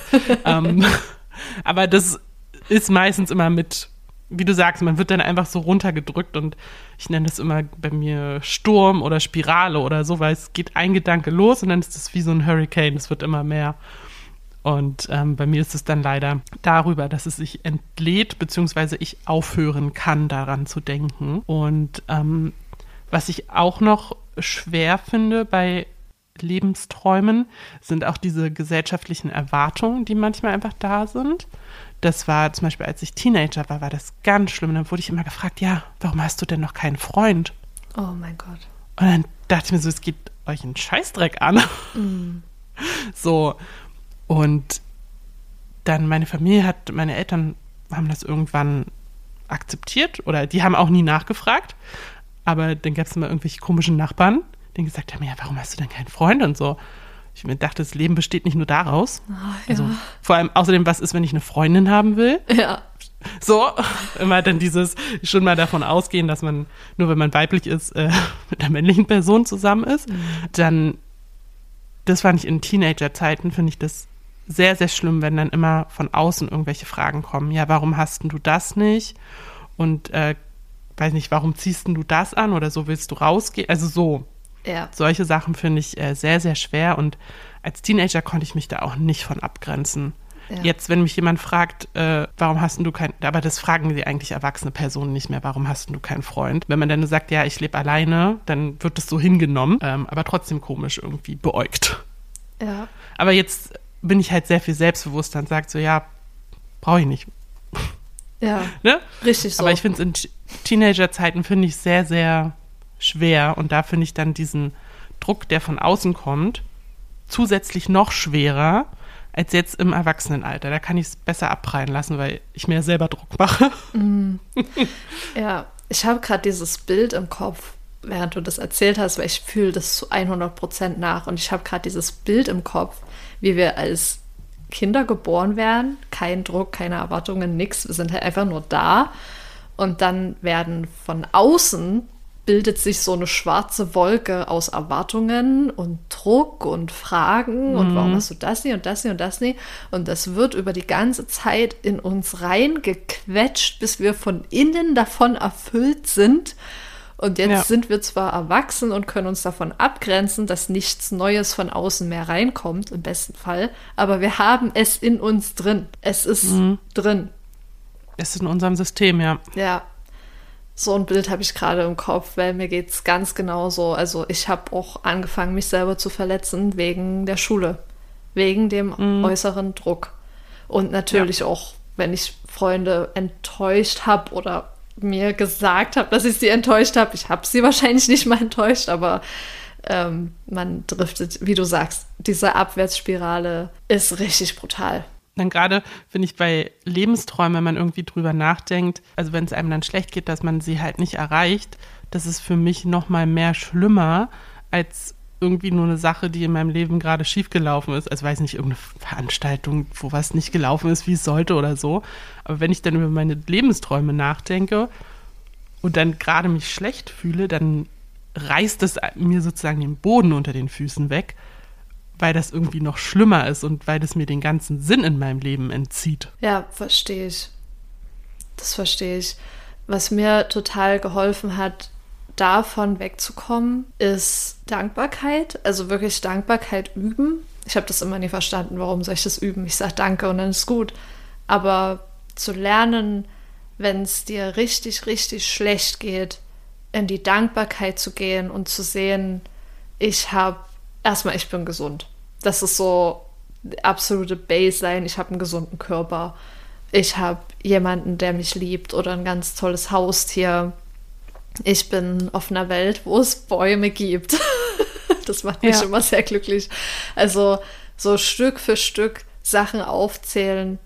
Aber das ist meistens immer mit, wie du sagst, man wird dann einfach so runtergedrückt und ich nenne das immer bei mir Sturm oder Spirale oder so, weil es geht ein Gedanke los und dann ist es wie so ein Hurricane, es wird immer mehr. Und bei mir ist es dann leider darüber, dass es sich entlädt, beziehungsweise ich aufhören kann, daran zu denken. Und was ich auch noch schwer finde bei Lebensträumen, sind auch diese gesellschaftlichen Erwartungen, die manchmal einfach da sind. Das war zum Beispiel, als ich Teenager war das ganz schlimm. Und dann wurde ich immer gefragt, ja, warum hast du denn noch keinen Freund? Oh mein Gott. Und dann dachte ich mir so, es geht euch einen Scheißdreck an. So. Und dann meine Eltern haben das irgendwann akzeptiert oder die haben auch nie nachgefragt. Aber dann gab es immer irgendwelche komischen Nachbarn, die gesagt haben, ja, warum hast du denn keinen Freund und so. Ich mir dachte, das Leben besteht nicht nur daraus. Oh, ja. Also vor allem außerdem, was ist, wenn ich eine Freundin haben will? Ja. So, immer dann dieses, schon mal davon ausgehen, dass man, nur wenn man weiblich ist, mit einer männlichen Person zusammen ist. Dann, das fand ich in Teenager-Zeiten, finde ich das sehr, sehr schlimm, wenn dann immer von außen irgendwelche Fragen kommen. Ja, warum hast denn du das nicht? Und, weiß nicht, warum ziehst denn du das an oder so willst du rausgehen? Also so. Ja. Solche Sachen finde ich sehr, sehr schwer und als Teenager konnte ich mich da auch nicht von abgrenzen. Ja. Jetzt, wenn mich jemand fragt, warum hast du keinen, aber das fragen die eigentlich erwachsene Personen nicht mehr, warum hast du keinen Freund? Wenn man dann sagt, ja, ich lebe alleine, dann wird das so hingenommen, aber trotzdem komisch irgendwie beäugt. Ja. Aber jetzt bin ich halt sehr viel selbstbewusster und sage so, ja, brauche ich nicht. Ja, ne? Richtig so. Aber ich finde es in Teenager-Zeiten finde ich sehr, sehr schwer und da finde ich dann diesen Druck, der von außen kommt, zusätzlich noch schwerer als jetzt im Erwachsenenalter. Da kann ich es besser abprallen lassen, weil ich mir selber Druck mache. Ja, ich habe gerade dieses Bild im Kopf, während du das erzählt hast, weil ich fühle das zu 100% nach und ich habe gerade dieses Bild im Kopf, wie wir als Kinder geboren werden, kein Druck, keine Erwartungen, nix, wir sind halt einfach nur da und dann werden von außen bildet sich so eine schwarze Wolke aus Erwartungen und Druck und Fragen und warum hast du das nie und das nie und das nie und das wird über die ganze Zeit in uns reingequetscht, bis wir von innen davon erfüllt sind und jetzt sind wir zwar erwachsen und können uns davon abgrenzen, dass nichts Neues von außen mehr reinkommt, im besten Fall, aber wir haben es in uns drin. Es ist drin. Es ist in unserem System, ja. Ja. So ein Bild habe ich gerade im Kopf, weil mir geht es ganz genauso. Also ich habe auch angefangen, mich selber zu verletzen wegen der Schule, wegen dem äußeren Druck. Und natürlich auch, wenn ich Freunde enttäuscht habe oder mir gesagt habe, dass ich sie enttäuscht habe. Ich habe sie wahrscheinlich nicht mal enttäuscht, aber man driftet, wie du sagst, diese Abwärtsspirale ist richtig brutal. Dann gerade finde ich bei Lebensträumen, wenn man irgendwie drüber nachdenkt, also wenn es einem dann schlecht geht, dass man sie halt nicht erreicht, das ist für mich noch mal mehr schlimmer als irgendwie nur eine Sache, die in meinem Leben gerade schiefgelaufen ist. Also weiß nicht, irgendeine Veranstaltung, wo was nicht gelaufen ist, wie es sollte oder so. Aber wenn ich dann über meine Lebensträume nachdenke und dann gerade mich schlecht fühle, dann reißt es mir sozusagen den Boden unter den Füßen weg, weil das irgendwie noch schlimmer ist und weil das mir den ganzen Sinn in meinem Leben entzieht. Ja, verstehe ich. Das verstehe ich. Was mir total geholfen hat, davon wegzukommen, ist Dankbarkeit. Also wirklich Dankbarkeit üben. Ich habe das immer nie verstanden, warum soll ich das üben? Ich sage Danke und dann ist gut. Aber zu lernen, wenn es dir richtig, richtig schlecht geht, in die Dankbarkeit zu gehen und zu sehen, ich bin gesund. Das ist so die absolute Baseline. Ich habe einen gesunden Körper. Ich habe jemanden, der mich liebt oder ein ganz tolles Haustier. Ich bin auf einer Welt, wo es Bäume gibt. Das macht mich immer sehr glücklich. Also so Stück für Stück Sachen aufzählen,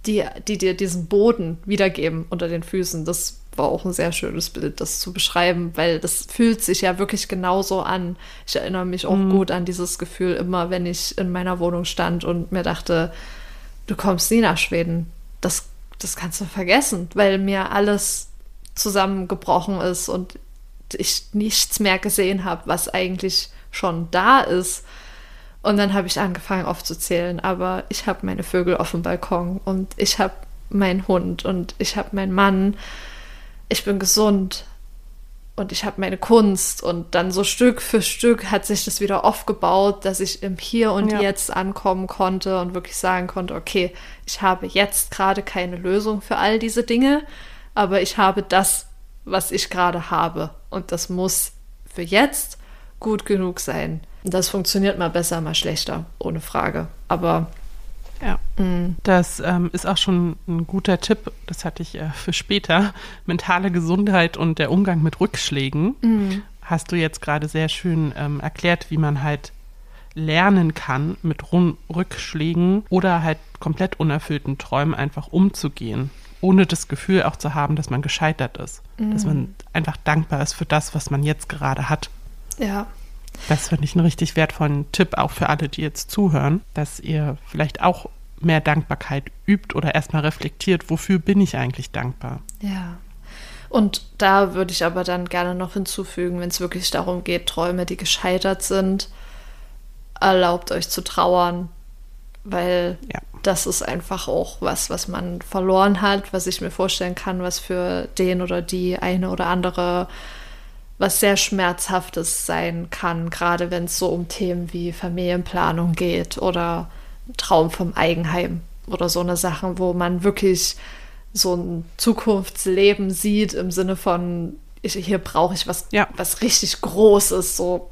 die dir diesen Boden wiedergeben unter den Füßen. Das war auch ein sehr schönes Bild, das zu beschreiben, weil das fühlt sich ja wirklich genauso an. Ich erinnere mich auch gut an dieses Gefühl immer, wenn ich in meiner Wohnung stand und mir dachte, du kommst nie nach Schweden. Das kannst du vergessen, weil mir alles zusammengebrochen ist und ich nichts mehr gesehen habe, was eigentlich schon da ist. Und dann habe ich angefangen aufzuzählen, aber ich habe meine Vögel auf dem Balkon und ich habe meinen Hund und ich habe meinen Mann. Ich bin gesund und ich habe meine Kunst. Und dann so Stück für Stück hat sich das wieder aufgebaut, dass ich im Hier und Jetzt ankommen konnte und wirklich sagen konnte, okay, ich habe jetzt gerade keine Lösung für all diese Dinge, aber ich habe das, was ich gerade habe. Und das muss für jetzt gut genug sein. Das funktioniert mal besser, mal schlechter, ohne Frage. Aber ja, das ist auch schon ein guter Tipp, das hatte ich für später. Mentale Gesundheit und der Umgang mit Rückschlägen hast du jetzt gerade sehr schön erklärt, wie man halt lernen kann, mit Rückschlägen oder halt komplett unerfüllten Träumen einfach umzugehen, ohne das Gefühl auch zu haben, dass man gescheitert ist. Dass man einfach dankbar ist für das, was man jetzt gerade hat. Ja. Das finde ich einen richtig wertvollen Tipp, auch für alle, die jetzt zuhören, dass ihr vielleicht auch mehr Dankbarkeit übt oder erstmal reflektiert, wofür bin ich eigentlich dankbar? Ja. Und da würde ich aber dann gerne noch hinzufügen, wenn es wirklich darum geht, Träume, die gescheitert sind, erlaubt euch zu trauern, weil das ist einfach auch was man verloren hat, was ich mir vorstellen kann, was für den oder die eine oder andere was sehr Schmerzhaftes sein kann, gerade wenn es so um Themen wie Familienplanung geht oder Traum vom Eigenheim oder so eine Sachen, wo man wirklich so ein Zukunftsleben sieht im Sinne von, hier brauche ich was richtig Großes, so,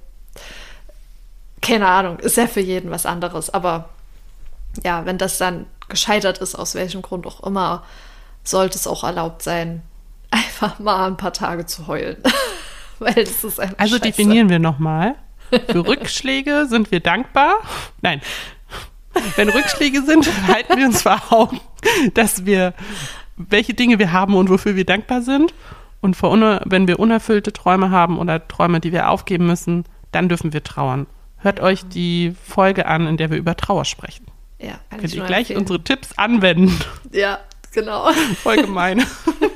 keine Ahnung, ist ja für jeden was anderes, aber ja, wenn das dann gescheitert ist, aus welchem Grund auch immer, sollte es auch erlaubt sein, einfach mal ein paar Tage zu heulen. Weil das ist einfach also scheiße. Definieren wir nochmal. Für Rückschläge sind wir dankbar. Nein, wenn Rückschläge sind, halten wir uns vor Augen, dass wir, welche Dinge wir haben und wofür wir dankbar sind. Und wenn wir unerfüllte Träume haben oder Träume, die wir aufgeben müssen, dann dürfen wir trauern. Hört euch die Folge an, in der wir über Trauer sprechen. Ja, könnt ihr gleich unsere Tipps anwenden. Ja, genau. Voll gemein.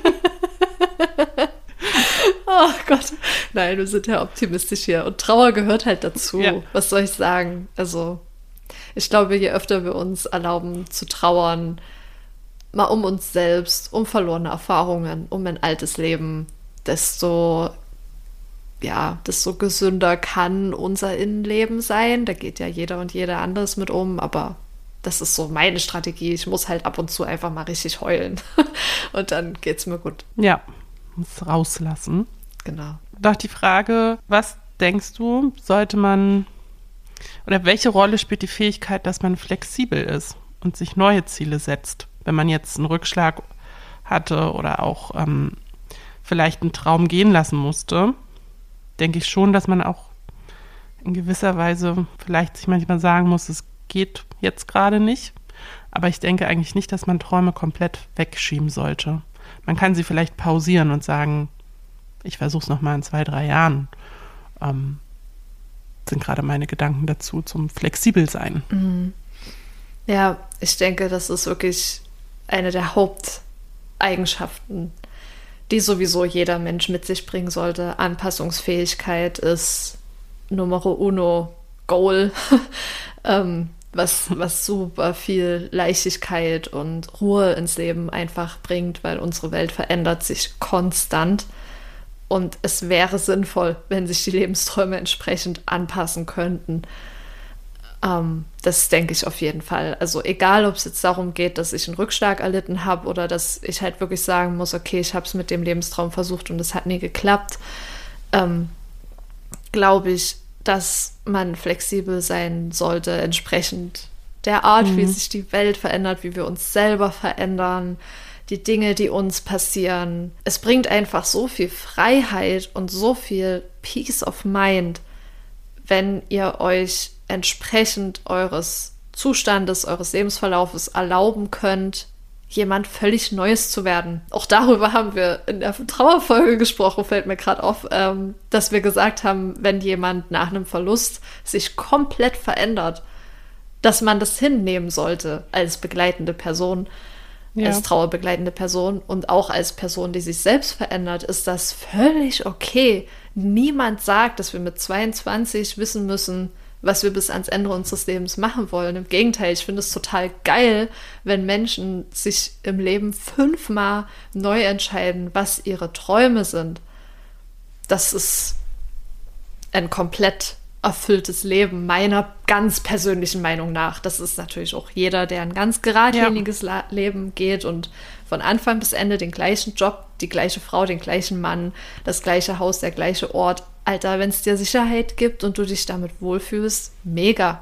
Oh Gott. Nein, wir sind ja optimistisch hier. Und Trauer gehört halt dazu. Ja. Was soll ich sagen? Also, ich glaube, je öfter wir uns erlauben zu trauern, mal um uns selbst, um verlorene Erfahrungen, um ein altes Leben, desto gesünder kann unser Innenleben sein. Da geht ja jeder und jeder anders mit um, aber das ist so meine Strategie. Ich muss halt ab und zu einfach mal richtig heulen. Und dann geht's mir gut. Ja, muss rauslassen. Genau. Doch die Frage, was denkst du, sollte man, oder welche Rolle spielt die Fähigkeit, dass man flexibel ist und sich neue Ziele setzt? Wenn man jetzt einen Rückschlag hatte oder auch vielleicht einen Traum gehen lassen musste, denke ich schon, dass man auch in gewisser Weise vielleicht sich manchmal sagen muss, es geht jetzt gerade nicht. Aber ich denke eigentlich nicht, dass man Träume komplett wegschieben sollte. Man kann sie vielleicht pausieren und sagen, ich versuche es nochmal in 2-3 Jahren. Sind gerade meine Gedanken dazu zum Flexibelsein. Mhm. Ja, ich denke, das ist wirklich eine der Haupteigenschaften, die sowieso jeder Mensch mit sich bringen sollte. Anpassungsfähigkeit ist Numero uno Goal, was super viel Leichtigkeit und Ruhe ins Leben einfach bringt, weil unsere Welt verändert sich konstant. Und es wäre sinnvoll, wenn sich die Lebensträume entsprechend anpassen könnten. Das denke ich auf jeden Fall. Also egal, ob es jetzt darum geht, dass ich einen Rückschlag erlitten habe oder dass ich halt wirklich sagen muss, okay, ich habe es mit dem Lebenstraum versucht und es hat nie geklappt, glaube ich, dass man flexibel sein sollte, entsprechend der Art, wie sich die Welt verändert, wie wir uns selber verändern, die Dinge, die uns passieren. Es bringt einfach so viel Freiheit und so viel Peace of Mind, wenn ihr euch entsprechend eures Zustandes, eures Lebensverlaufes erlauben könnt, jemand völlig Neues zu werden. Auch darüber haben wir in der Trauerfolge gesprochen, fällt mir gerade auf, dass wir gesagt haben, wenn jemand nach einem Verlust sich komplett verändert, dass man das hinnehmen sollte als begleitende Person, als trauerbegleitende Person und auch als Person, die sich selbst verändert, ist das völlig okay. Niemand sagt, dass wir mit 22 wissen müssen, was wir bis ans Ende unseres Lebens machen wollen. Im Gegenteil, ich finde es total geil, wenn Menschen sich im Leben 5-mal neu entscheiden, was ihre Träume sind. Das ist ein komplett erfülltes Leben, meiner ganz persönlichen Meinung nach. Das ist natürlich auch jeder, der ein ganz geradliniges Leben geht und von Anfang bis Ende den gleichen Job, die gleiche Frau, den gleichen Mann, das gleiche Haus, der gleiche Ort. Alter, wenn es dir Sicherheit gibt und du dich damit wohlfühlst, mega.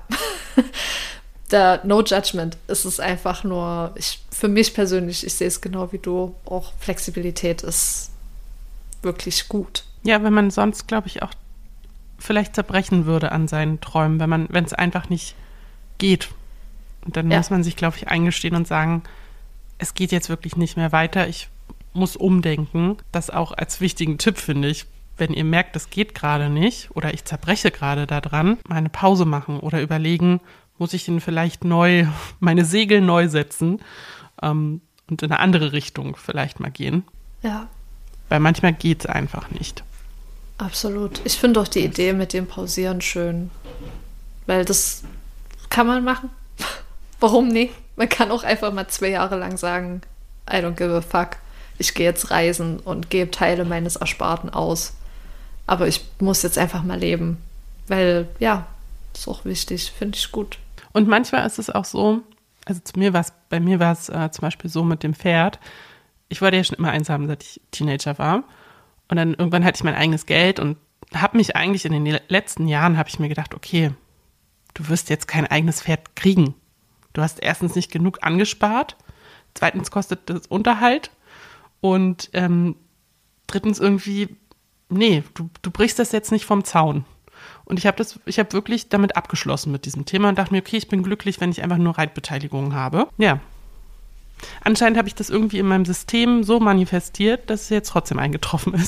No judgment. Es ist einfach nur, für mich persönlich, ich sehe es genau wie du, auch Flexibilität ist wirklich gut. Ja, wenn man sonst, glaube ich, auch vielleicht zerbrechen würde an seinen Träumen, wenn es einfach nicht geht. Und dann muss man sich, glaube ich, eingestehen und sagen, es geht jetzt wirklich nicht mehr weiter, ich muss umdenken. Das auch als wichtigen Tipp, finde ich. Wenn ihr merkt, es geht gerade nicht oder ich zerbreche gerade daran, mal eine Pause machen oder überlegen, muss ich denn vielleicht meine Segel neu setzen und in eine andere Richtung vielleicht mal gehen. Ja. Weil manchmal geht es einfach nicht. Absolut. Ich finde auch die Idee mit dem Pausieren schön, weil das kann man machen. Warum nicht? Man kann auch einfach mal 2 Jahre lang sagen, I don't give a fuck. Ich gehe jetzt reisen und gebe Teile meines Ersparten aus. Aber ich muss jetzt einfach mal leben, weil, ja, ist auch wichtig, finde ich gut. Und manchmal ist es auch so, also bei mir war es zum Beispiel so mit dem Pferd, ich wollte ja schon immer eins haben, seit ich Teenager war. Und dann irgendwann hatte ich mein eigenes Geld und habe mich eigentlich in den letzten Jahren, habe ich mir gedacht, okay, du wirst jetzt kein eigenes Pferd kriegen. Du hast erstens nicht genug angespart, zweitens kostet das Unterhalt und drittens irgendwie, nee, du brichst das jetzt nicht vom Zaun. Und ich habe wirklich damit abgeschlossen mit diesem Thema und dachte mir, okay, ich bin glücklich, wenn ich einfach nur Reitbeteiligung habe. Ja. Anscheinend habe ich das irgendwie in meinem System so manifestiert, dass es jetzt trotzdem eingetroffen ist.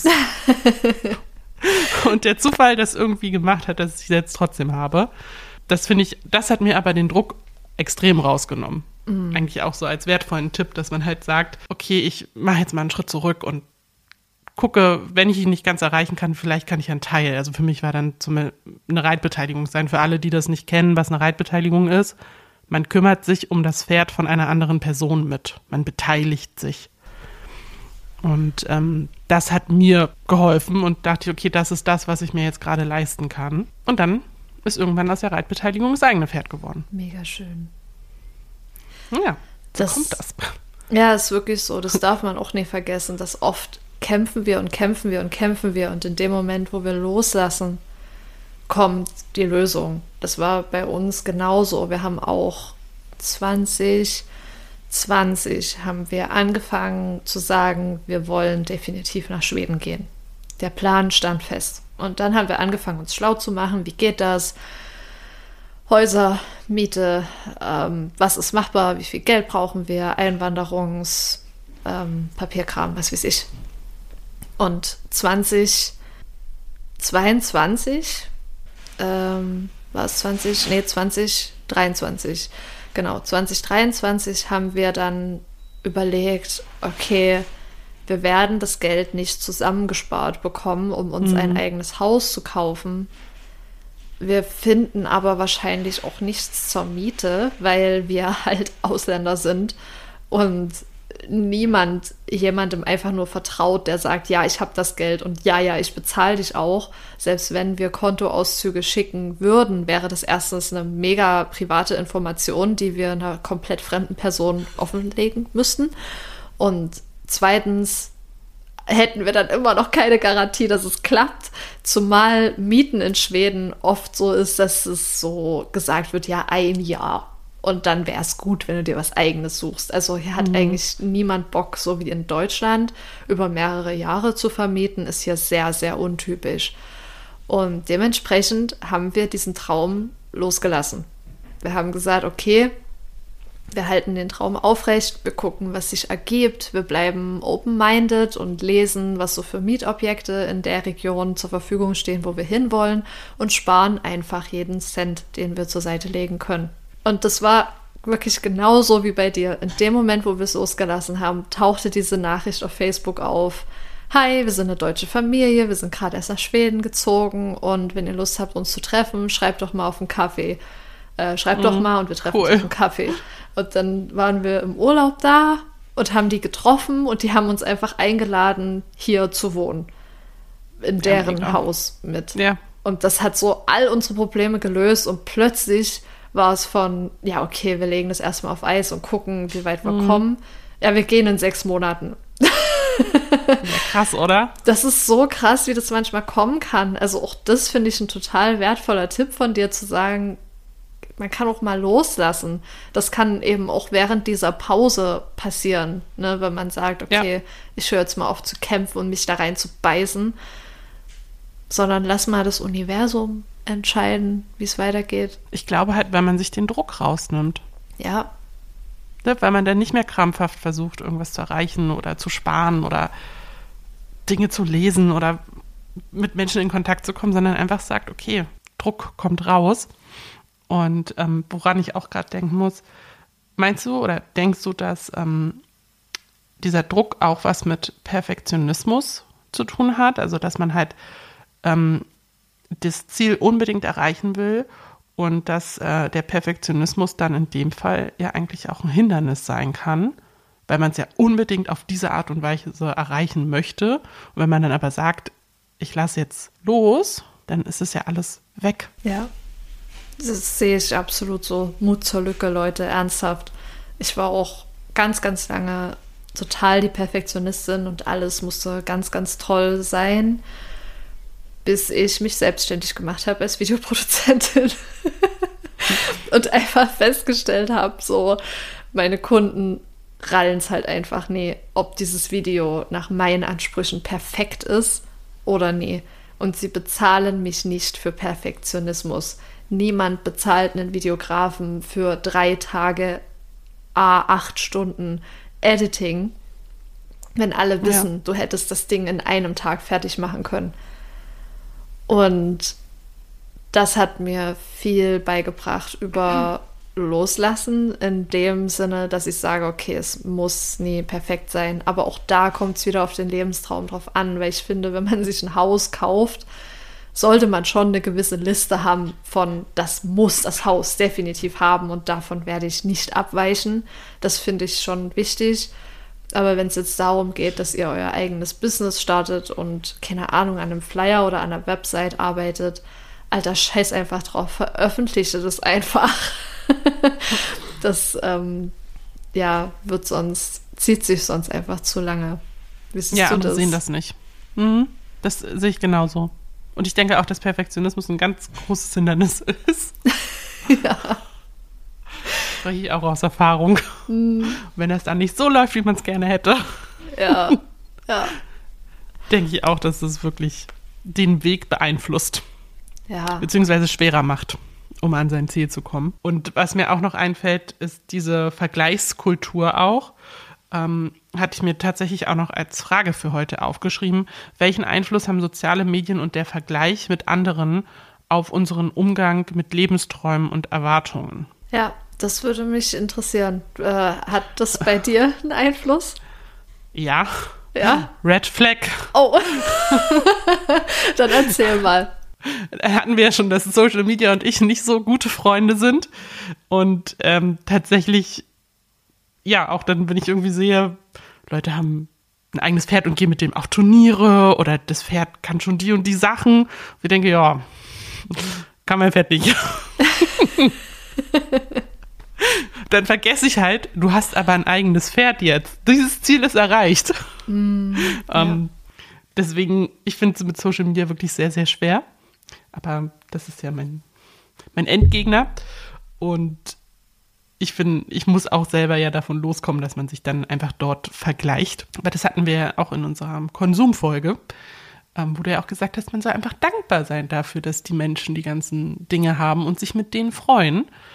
Und der Zufall das irgendwie gemacht hat, dass ich es jetzt trotzdem habe. Das hat mir aber den Druck extrem rausgenommen. Mhm. Eigentlich auch so als wertvollen Tipp, dass man halt sagt, okay, ich mache jetzt mal einen Schritt zurück und gucke, wenn ich ihn nicht ganz erreichen kann, vielleicht kann ich einen Teil. Also für mich war dann eine Reitbeteiligung sein. Für alle, die das nicht kennen, was eine Reitbeteiligung ist. Man kümmert sich um das Pferd von einer anderen Person mit. Man beteiligt sich. Und das hat mir geholfen und dachte, okay, das ist das, was ich mir jetzt gerade leisten kann. Und dann ist irgendwann aus der Reitbeteiligung das eigene Pferd geworden. Mega schön. Ja, so kommt das. Ja, ist wirklich so. Das darf man auch nicht vergessen, dass oft kämpfen wir und kämpfen wir und kämpfen wir und in dem Moment, wo wir loslassen, kommt die Lösung. Das war bei uns genauso. Wir haben auch 2020 haben wir angefangen zu sagen, wir wollen definitiv nach Schweden gehen. Der Plan stand fest. Und dann haben wir angefangen, uns schlau zu machen. Wie geht das? Häuser, Miete, was ist machbar? Wie viel Geld brauchen wir? Papierkram, was weiß ich. Und 2023 2023. Genau, 2023 haben wir dann überlegt, okay, wir werden das Geld nicht zusammengespart bekommen, um uns ein eigenes Haus zu kaufen. Wir finden aber wahrscheinlich auch nichts zur Miete, weil wir halt Ausländer sind und niemand jemandem einfach nur vertraut, der sagt, ja, ich habe das Geld und ja, ich bezahle dich auch. Selbst wenn wir Kontoauszüge schicken würden, wäre das erstens eine mega private Information, die wir einer komplett fremden Person offenlegen müssten. Und zweitens hätten wir dann immer noch keine Garantie, dass es klappt. Zumal Mieten in Schweden oft so ist, dass es so gesagt wird, ja, 1 Jahr. Und dann wäre es gut, wenn du dir was Eigenes suchst. Also hier hat eigentlich niemand Bock, so wie in Deutschland, über mehrere Jahre zu vermieten, ist hier sehr, sehr untypisch. Und dementsprechend haben wir diesen Traum losgelassen. Wir haben gesagt, okay, Wir halten den Traum aufrecht, wir gucken, was sich ergibt, wir bleiben open-minded und lesen, was so für Mietobjekte in der Region zur Verfügung stehen, wo wir hinwollen und sparen einfach jeden Cent, den wir zur Seite legen können. Und das war wirklich genauso wie bei dir. In dem Moment, wo wir es losgelassen haben, tauchte diese Nachricht auf Facebook auf. Hi, wir sind eine deutsche Familie, wir sind gerade erst nach Schweden gezogen und wenn ihr Lust habt, uns zu treffen, schreibt doch mal auf einen Kaffee. Schreibt doch mal und wir treffen uns auf einen Kaffee. Und dann waren wir im Urlaub da und haben die getroffen und die haben uns einfach eingeladen, hier zu wohnen. In deren Haus mit. Ja. Und das hat so all unsere Probleme gelöst und plötzlich war es von, ja, okay, wir legen das erstmal auf Eis und gucken, wie weit wir kommen. Ja, wir gehen in 6 Monaten. Ja, krass, oder? Das ist so krass, wie das manchmal kommen kann. Also auch das finde ich ein total wertvoller Tipp von dir, zu sagen, man kann auch mal loslassen. Das kann eben auch während dieser Pause passieren, ne? Wenn man sagt, okay, ich höre jetzt mal auf zu kämpfen und mich da rein zu beißen, sondern lass mal das Universum entscheiden, wie es weitergeht. Ich glaube halt, weil man sich den Druck rausnimmt. Ja. Weil man dann nicht mehr krampfhaft versucht, irgendwas zu erreichen oder zu sparen oder Dinge zu lesen oder mit Menschen in Kontakt zu kommen, sondern einfach sagt, okay, Druck kommt raus. Und woran ich auch gerade denken muss, meinst du oder denkst du, dass dieser Druck auch was mit Perfektionismus zu tun hat? Also, dass man halt das Ziel unbedingt erreichen will und dass der Perfektionismus dann in dem Fall ja eigentlich auch ein Hindernis sein kann, weil man es ja unbedingt auf diese Art und Weise erreichen möchte. Und wenn man dann aber sagt, ich lasse jetzt los, dann ist es ja alles weg. Ja. Das sehe ich absolut so. Mut zur Lücke, Leute, ernsthaft. Ich war auch ganz, ganz lange total die Perfektionistin und alles musste ganz, ganz toll sein, bis ich mich selbstständig gemacht habe als Videoproduzentin und einfach festgestellt habe, so, meine Kunden rallen es halt einfach, nee, ob dieses Video nach meinen Ansprüchen perfekt ist oder nee. Und sie bezahlen mich nicht für Perfektionismus. Niemand bezahlt einen Videografen für 3 Tage, 8 Stunden Editing, wenn alle wissen, du hättest das Ding in einem Tag fertig machen können. Und das hat mir viel beigebracht über Loslassen, in dem Sinne, dass ich sage, okay, es muss nie perfekt sein. Aber auch da kommt es wieder auf den Lebenstraum drauf an, weil ich finde, wenn man sich ein Haus kauft, sollte man schon eine gewisse Liste haben von, das muss das Haus definitiv haben und davon werde ich nicht abweichen. Das finde ich schon wichtig. Aber wenn es jetzt darum geht, dass ihr euer eigenes Business startet und, keine Ahnung, an einem Flyer oder an einer Website arbeitet, Alter, scheiß einfach drauf, veröffentliche das einfach. Das, zieht sich sonst einfach zu lange. Wie siehst du das? Ja, wir sehen das nicht. Mhm. Das sehe ich genauso. Und ich denke auch, dass Perfektionismus ein ganz großes Hindernis ist. Ja. Spreche ich auch aus Erfahrung. Wenn das dann nicht so läuft, wie man es gerne hätte. Ja, ja. Denke ich auch, dass es wirklich den Weg beeinflusst. Ja. Beziehungsweise schwerer macht, um an sein Ziel zu kommen. Und was mir auch noch einfällt, ist diese Vergleichskultur auch. Hatte ich mir tatsächlich auch noch als Frage für heute aufgeschrieben. Welchen Einfluss haben soziale Medien und der Vergleich mit anderen auf unseren Umgang mit Lebensträumen und Erwartungen? Ja, das würde mich interessieren. Hat das bei dir einen Einfluss? Ja. Ja? Red Flag. Oh. Dann erzähl mal. Da hatten wir ja schon, dass Social Media und ich nicht so gute Freunde sind. Und tatsächlich, ja, auch dann, wenn ich irgendwie sehe, Leute haben ein eigenes Pferd und gehen mit dem auf Turniere oder das Pferd kann schon die und die Sachen. Und ich denke, ja, kann mein Pferd nicht. Dann vergesse ich halt, du hast aber ein eigenes Pferd jetzt. Dieses Ziel ist erreicht. Deswegen, ich finde es mit Social Media wirklich sehr, sehr schwer. Aber das ist ja mein Endgegner. Und ich finde, ich muss auch selber ja davon loskommen, dass man sich dann einfach dort vergleicht. Aber das hatten wir ja auch in unserer Konsumfolge, wo du ja auch gesagt hast, man soll einfach dankbar sein dafür, dass die Menschen die ganzen Dinge haben und sich mit denen freuen.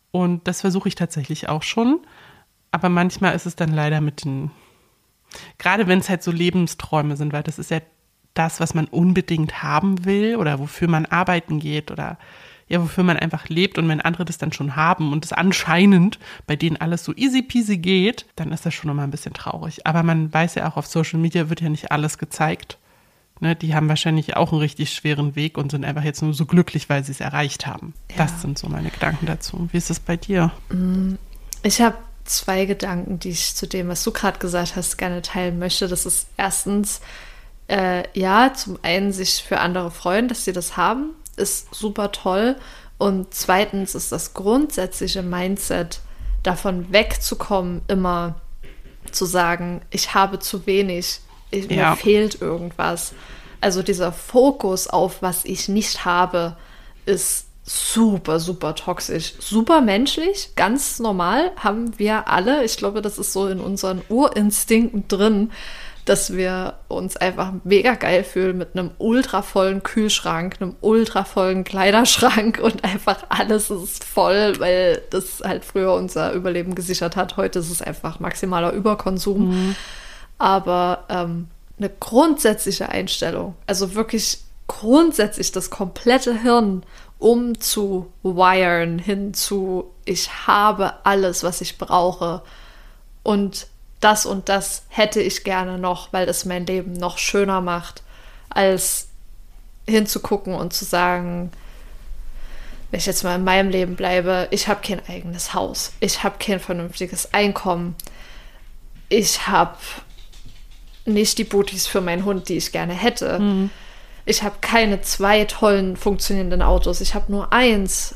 Und das versuche ich tatsächlich auch schon. Aber manchmal ist es dann leider gerade wenn es halt so Lebensträume sind, weil das ist ja das, was man unbedingt haben will oder wofür man arbeiten geht oder ja, wofür man einfach lebt. Und wenn andere das dann schon haben und es anscheinend bei denen alles so easy peasy geht, dann ist das schon immer ein bisschen traurig. Aber man weiß ja auch, auf Social Media wird ja nicht alles gezeigt. Ne, die haben wahrscheinlich auch einen richtig schweren Weg und sind einfach jetzt nur so glücklich, weil sie es erreicht haben. Ja. Das sind so meine Gedanken dazu. Wie ist es bei dir? Ich habe 2 Gedanken, die ich zu dem, was du gerade gesagt hast, gerne teilen möchte. Das ist erstens, zum einen sich für andere freuen, dass sie das haben, ist super toll. Und zweitens ist das grundsätzliche Mindset, davon wegzukommen, immer zu sagen, ich habe zu wenig, mir fehlt irgendwas. Also dieser Fokus auf, was ich nicht habe, ist super, super toxisch. Super menschlich, ganz normal, haben wir alle. Ich glaube, das ist so in unseren Urinstinkten drin, dass wir uns einfach mega geil fühlen mit einem ultra vollen Kühlschrank, einem ultra vollen Kleiderschrank und einfach alles ist voll, weil das halt früher unser Überleben gesichert hat. Heute ist es einfach maximaler Überkonsum. Aber eine grundsätzliche Einstellung, also wirklich grundsätzlich das komplette Hirn umzuwiren hin zu, ich habe alles, was ich brauche und das hätte ich gerne noch, weil es mein Leben noch schöner macht, als hinzugucken und zu sagen, wenn ich jetzt mal in meinem Leben bleibe, ich habe kein eigenes Haus, ich habe kein vernünftiges Einkommen, ich habe nicht die Booties für meinen Hund, die ich gerne hätte. Ich habe keine 2 tollen, funktionierenden Autos. Ich habe nur 1.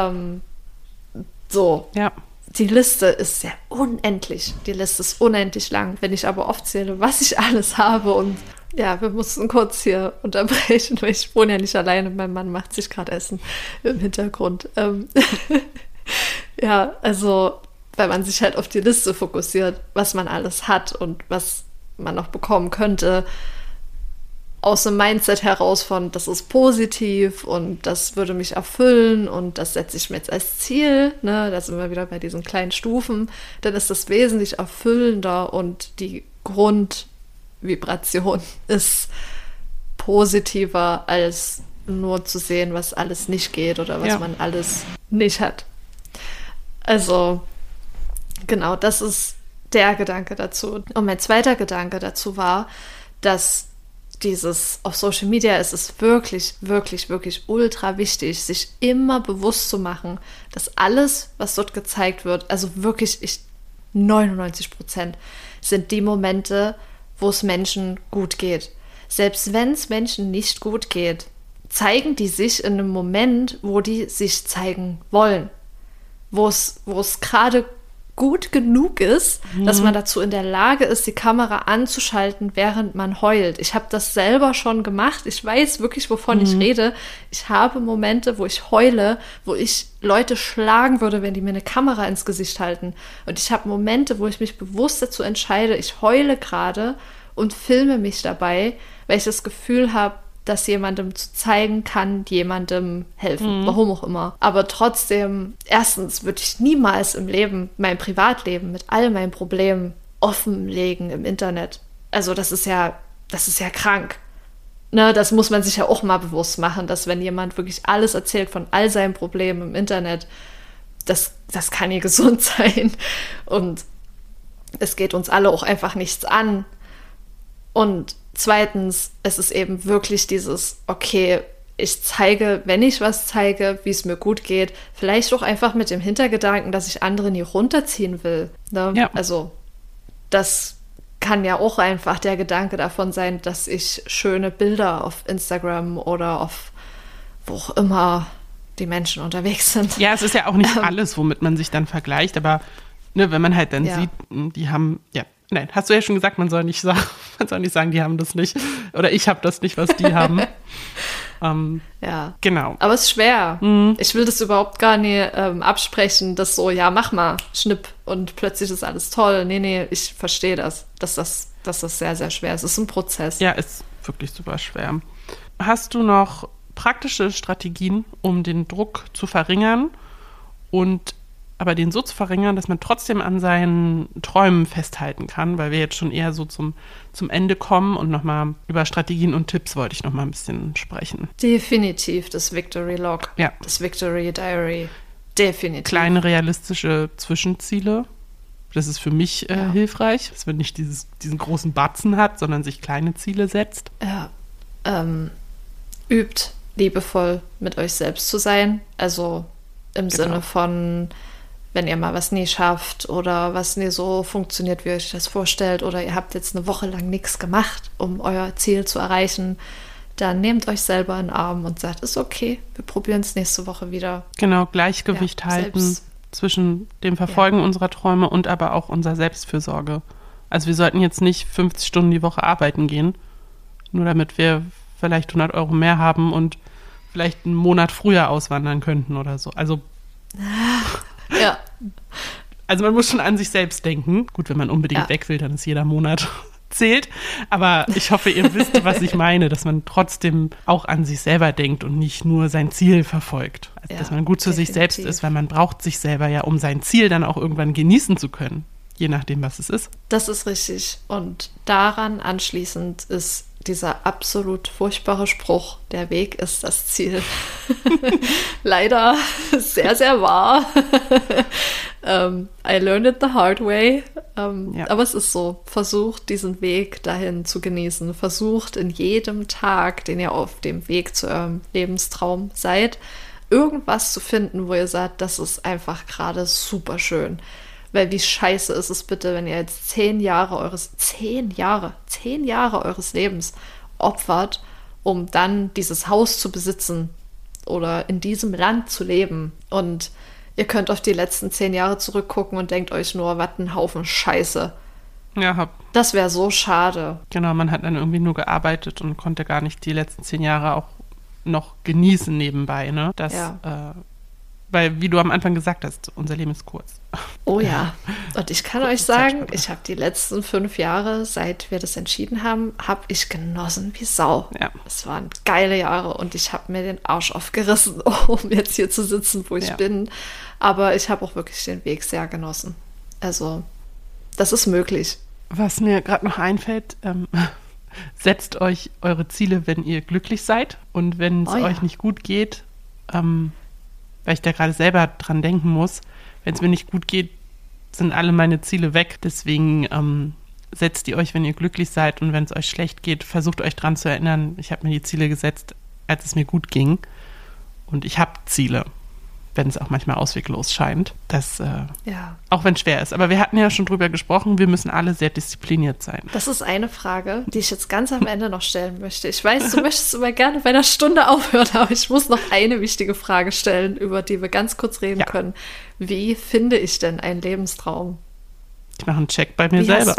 Ja. Die Liste ist sehr unendlich. Die Liste ist unendlich lang. Wenn ich aber aufzähle, was ich alles habe und ja, wir mussten kurz hier unterbrechen, weil ich wohne ja nicht alleine. Mein Mann macht sich gerade Essen im Hintergrund. Ja, also, weil man sich halt auf die Liste fokussiert, was man alles hat und was man noch bekommen könnte, aus dem Mindset heraus von, das ist positiv und das würde mich erfüllen und das setze ich mir jetzt als Ziel, ne, da sind wir wieder bei diesen kleinen Stufen, dann ist das wesentlich erfüllender und die Grundvibration ist positiver, als nur zu sehen, was alles nicht geht oder was man alles nicht hat. Also, genau, das ist der Gedanke dazu. Und mein zweiter Gedanke dazu war, dass auf Social Media ist es wirklich, wirklich, wirklich ultra wichtig, sich immer bewusst zu machen, dass alles, was dort gezeigt wird, also wirklich 99% sind die Momente, wo es Menschen gut geht. Selbst wenn es Menschen nicht gut geht, zeigen die sich in einem Moment, wo die sich zeigen wollen. Wo es gerade gut genug ist, dass man dazu in der Lage ist, die Kamera anzuschalten, während man heult. Ich habe das selber schon gemacht. Ich weiß wirklich, wovon ich rede. Ich habe Momente, wo ich heule, wo ich Leute schlagen würde, wenn die mir eine Kamera ins Gesicht halten. Und ich habe Momente, wo ich mich bewusst dazu entscheide, ich heule gerade und filme mich dabei, weil ich das Gefühl habe, das jemandem zu zeigen, kann jemandem helfen, warum auch immer. Aber trotzdem, erstens würde ich niemals im Leben, mein Privatleben mit all meinen Problemen offenlegen im Internet. Also das ist ja krank. Ne, das muss man sich ja auch mal bewusst machen, dass wenn jemand wirklich alles erzählt von all seinen Problemen im Internet, das kann nie gesund sein. Und es geht uns alle auch einfach nichts an. Und zweitens, es ist eben wirklich dieses, okay, ich zeige, wenn ich was zeige, wie es mir gut geht, vielleicht auch einfach mit dem Hintergedanken, dass ich andere nie runterziehen will. Ne? Ja. Also das kann ja auch einfach der Gedanke davon sein, dass ich schöne Bilder auf Instagram oder auf wo auch immer die Menschen unterwegs sind. Ja, es ist ja auch nicht alles, womit man sich dann vergleicht, aber ne, wenn man halt dann sieht, die haben, nein, hast du ja schon gesagt, man soll nicht sagen, die haben das nicht. Oder ich habe das nicht, was die haben. Ja. Genau. Aber es ist schwer. Ich will das überhaupt gar nicht absprechen, dass so, ja, mach mal, schnipp und plötzlich ist alles toll. Nee, ich verstehe das, dass das sehr, sehr schwer ist. Es ist ein Prozess. Ja, ist wirklich super schwer. Hast du noch praktische Strategien, um den Druck zu verringern und aber den so zu verringern, dass man trotzdem an seinen Träumen festhalten kann, weil wir jetzt schon eher so zum Ende kommen und nochmal über Strategien und Tipps wollte ich nochmal ein bisschen sprechen. Definitiv das Victory Log, ja. Das Victory Diary, definitiv. Kleine realistische Zwischenziele, das ist für mich hilfreich, dass man nicht diesen großen Batzen hat, sondern sich kleine Ziele setzt. Ja, übt liebevoll mit euch selbst zu sein, also im Sinne von, wenn ihr mal was nie schafft oder was nie so funktioniert, wie ihr euch das vorstellt, oder ihr habt jetzt eine Woche lang nichts gemacht, um euer Ziel zu erreichen, dann nehmt euch selber in den Arm und sagt, ist okay, wir probieren es nächste Woche wieder. Genau, Gleichgewicht halten zwischen dem Verfolgen unserer Träume und aber auch unserer Selbstfürsorge. Also wir sollten jetzt nicht 50 Stunden die Woche arbeiten gehen, nur damit wir vielleicht 100 Euro mehr haben und vielleicht einen Monat früher auswandern könnten oder so. Also ja. Also man muss schon an sich selbst denken. Gut, wenn man unbedingt weg will, dann ist jeder Monat zählt. Aber ich hoffe, ihr wisst, was ich meine, dass man trotzdem auch an sich selber denkt und nicht nur sein Ziel verfolgt. Also, dass man gut zu sich selbst ist, weil man braucht sich selber ja, um sein Ziel dann auch irgendwann genießen zu können. Je nachdem, was es ist. Das ist richtig. Und daran anschließend ist dieser absolut furchtbare Spruch, der Weg ist das Ziel. Leider sehr, sehr wahr. I learned it the hard way. Aber es ist so, versucht diesen Weg dahin zu genießen. Versucht in jedem Tag, den ihr auf dem Weg zu eurem Lebenstraum seid, irgendwas zu finden, wo ihr sagt, das ist einfach gerade super schön. Weil wie scheiße ist es bitte, wenn ihr jetzt 10 Jahre eures Lebens opfert, um dann dieses Haus zu besitzen oder in diesem Land zu leben. Und ihr könnt auf die letzten 10 Jahre zurückgucken und denkt euch nur, was ein Haufen Scheiße. Ja, das wäre so schade. Genau, man hat dann irgendwie nur gearbeitet und konnte gar nicht die letzten 10 Jahre auch noch genießen nebenbei, ne? Das, weil, wie du am Anfang gesagt hast, unser Leben ist kurz. Oh ja, und ich kann euch sagen, ich habe die letzten 5 Jahre, seit wir das entschieden haben, habe ich genossen wie Sau. Ja. Es waren geile Jahre und ich habe mir den Arsch aufgerissen, um jetzt hier zu sitzen, wo ich bin. Aber ich habe auch wirklich den Weg sehr genossen. Also, das ist möglich. Was mir gerade noch einfällt, setzt euch eure Ziele, wenn ihr glücklich seid. Und wenn es euch nicht gut geht, weil ich da gerade selber dran denken muss, wenn es mir nicht gut geht, sind alle meine Ziele weg. Deswegen setzt die euch, wenn ihr glücklich seid, und wenn es euch schlecht geht, versucht euch dran zu erinnern, ich habe mir die Ziele gesetzt, als es mir gut ging. Und ich habe Ziele, wenn es auch manchmal ausweglos scheint. Das, auch wenn es schwer ist. Aber wir hatten ja schon drüber gesprochen, wir müssen alle sehr diszipliniert sein. Das ist eine Frage, die ich jetzt ganz am Ende noch stellen möchte. Ich weiß, du möchtest immer gerne bei einer Stunde aufhören, aber ich muss noch eine wichtige Frage stellen, über die wir ganz kurz reden können. Wie finde ich denn einen Lebenstraum? Ich mache einen Check bei mir selber.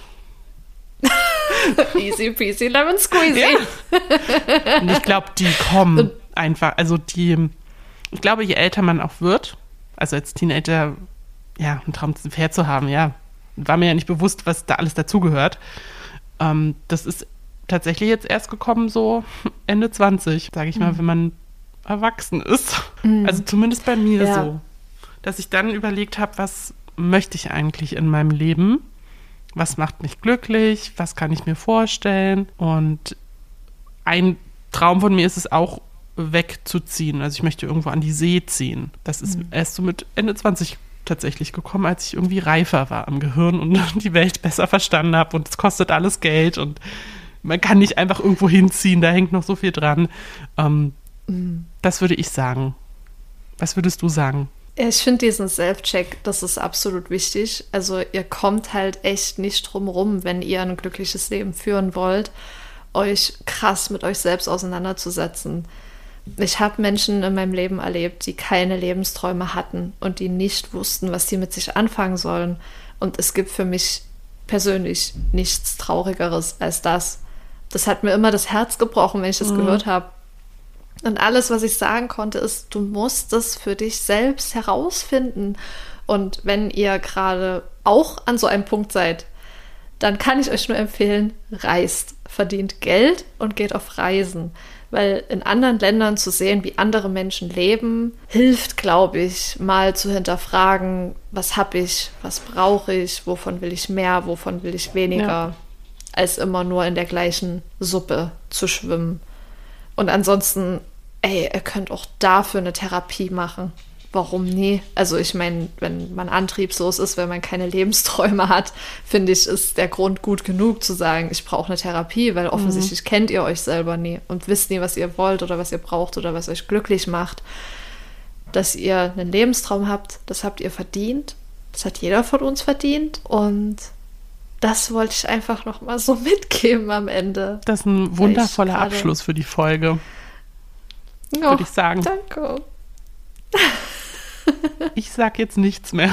Easy peasy lemon squeezy. Ja. Und ich glaube, die kommen einfach, also ich glaube, je älter man auch wird, also als Teenager, ein Traum, ein Pferd zu haben, war mir ja nicht bewusst, was da alles dazugehört. Das ist tatsächlich jetzt erst gekommen, so Ende 20, sage ich mal, wenn man erwachsen ist. Also zumindest bei mir so. Dass ich dann überlegt habe, was möchte ich eigentlich in meinem Leben? Was macht mich glücklich? Was kann ich mir vorstellen? Und ein Traum von mir ist es auch, wegzuziehen. Also ich möchte irgendwo an die See ziehen. Das ist erst so mit Ende 20 tatsächlich gekommen, als ich irgendwie reifer war am Gehirn und die Welt besser verstanden habe, und es kostet alles Geld und man kann nicht einfach irgendwo hinziehen, da hängt noch so viel dran. Das würde ich sagen. Was würdest du sagen? Ich finde diesen Self-Check, das ist absolut wichtig. Also ihr kommt halt echt nicht drum rum, wenn ihr ein glückliches Leben führen wollt, euch krass mit euch selbst auseinanderzusetzen. Ich habe Menschen in meinem Leben erlebt, die keine Lebensträume hatten und die nicht wussten, was sie mit sich anfangen sollen. Und es gibt für mich persönlich nichts Traurigeres als das. Das hat mir immer das Herz gebrochen, wenn ich das gehört habe. Und alles, was ich sagen konnte, ist, du musst es für dich selbst herausfinden. Und wenn ihr gerade auch an so einem Punkt seid, dann kann ich euch nur empfehlen, reist, verdient Geld und geht auf Reisen. Weil in anderen Ländern zu sehen, wie andere Menschen leben, hilft, glaube ich, mal zu hinterfragen, was habe ich, was brauche ich, wovon will ich mehr, wovon will ich weniger, als immer nur in der gleichen Suppe zu schwimmen. Und ansonsten, ihr könnt auch dafür eine Therapie machen. Warum nie? Also ich meine, wenn man antriebslos ist, wenn man keine Lebensträume hat, finde ich, ist der Grund gut genug zu sagen, ich brauche eine Therapie, weil offensichtlich kennt ihr euch selber nie und wisst nie, was ihr wollt oder was ihr braucht oder was euch glücklich macht. Dass ihr einen Lebenstraum habt, das habt ihr verdient. Das hat jeder von uns verdient und das wollte ich einfach noch mal so mitgeben am Ende. Das ist ein wundervoller Abschluss für die Folge, würde ich sagen. Danke. Ich sag jetzt nichts mehr.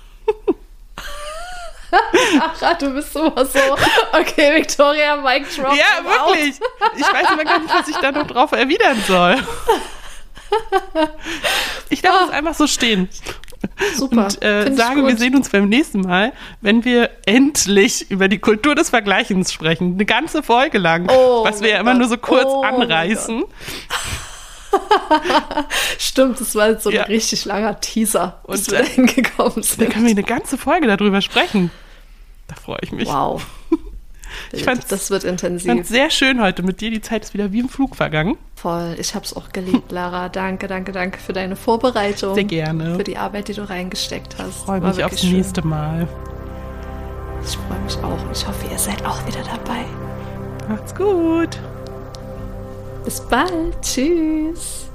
Ach, du bist immer so. Okay, Victoria, Mic drop. Ja, wirklich. Ich weiß immer gar nicht, was ich da noch drauf erwidern soll. Ich lasse es einfach so stehen. Super. Und sage, wir sehen uns beim nächsten Mal, wenn wir endlich über die Kultur des Vergleichens sprechen. Eine ganze Folge lang. Was wir ja immer nur so kurz anreißen. Stimmt, das war jetzt so ein richtig langer Teaser, bis wir da hingekommen sind. Dann können wir eine ganze Folge darüber sprechen. Da freue ich mich. Wow. Das wird intensiv. Ich fand es sehr schön heute mit dir. Die Zeit ist wieder wie im Flug vergangen. Voll. Ich habe es auch geliebt, Lara. Danke für deine Vorbereitung. Sehr gerne. Für die Arbeit, die du reingesteckt hast. Ich freue mich aufs nächste Mal. Ich freue mich auch. Ich hoffe, ihr seid auch wieder dabei. Macht's gut. Bis bald. Tschüss.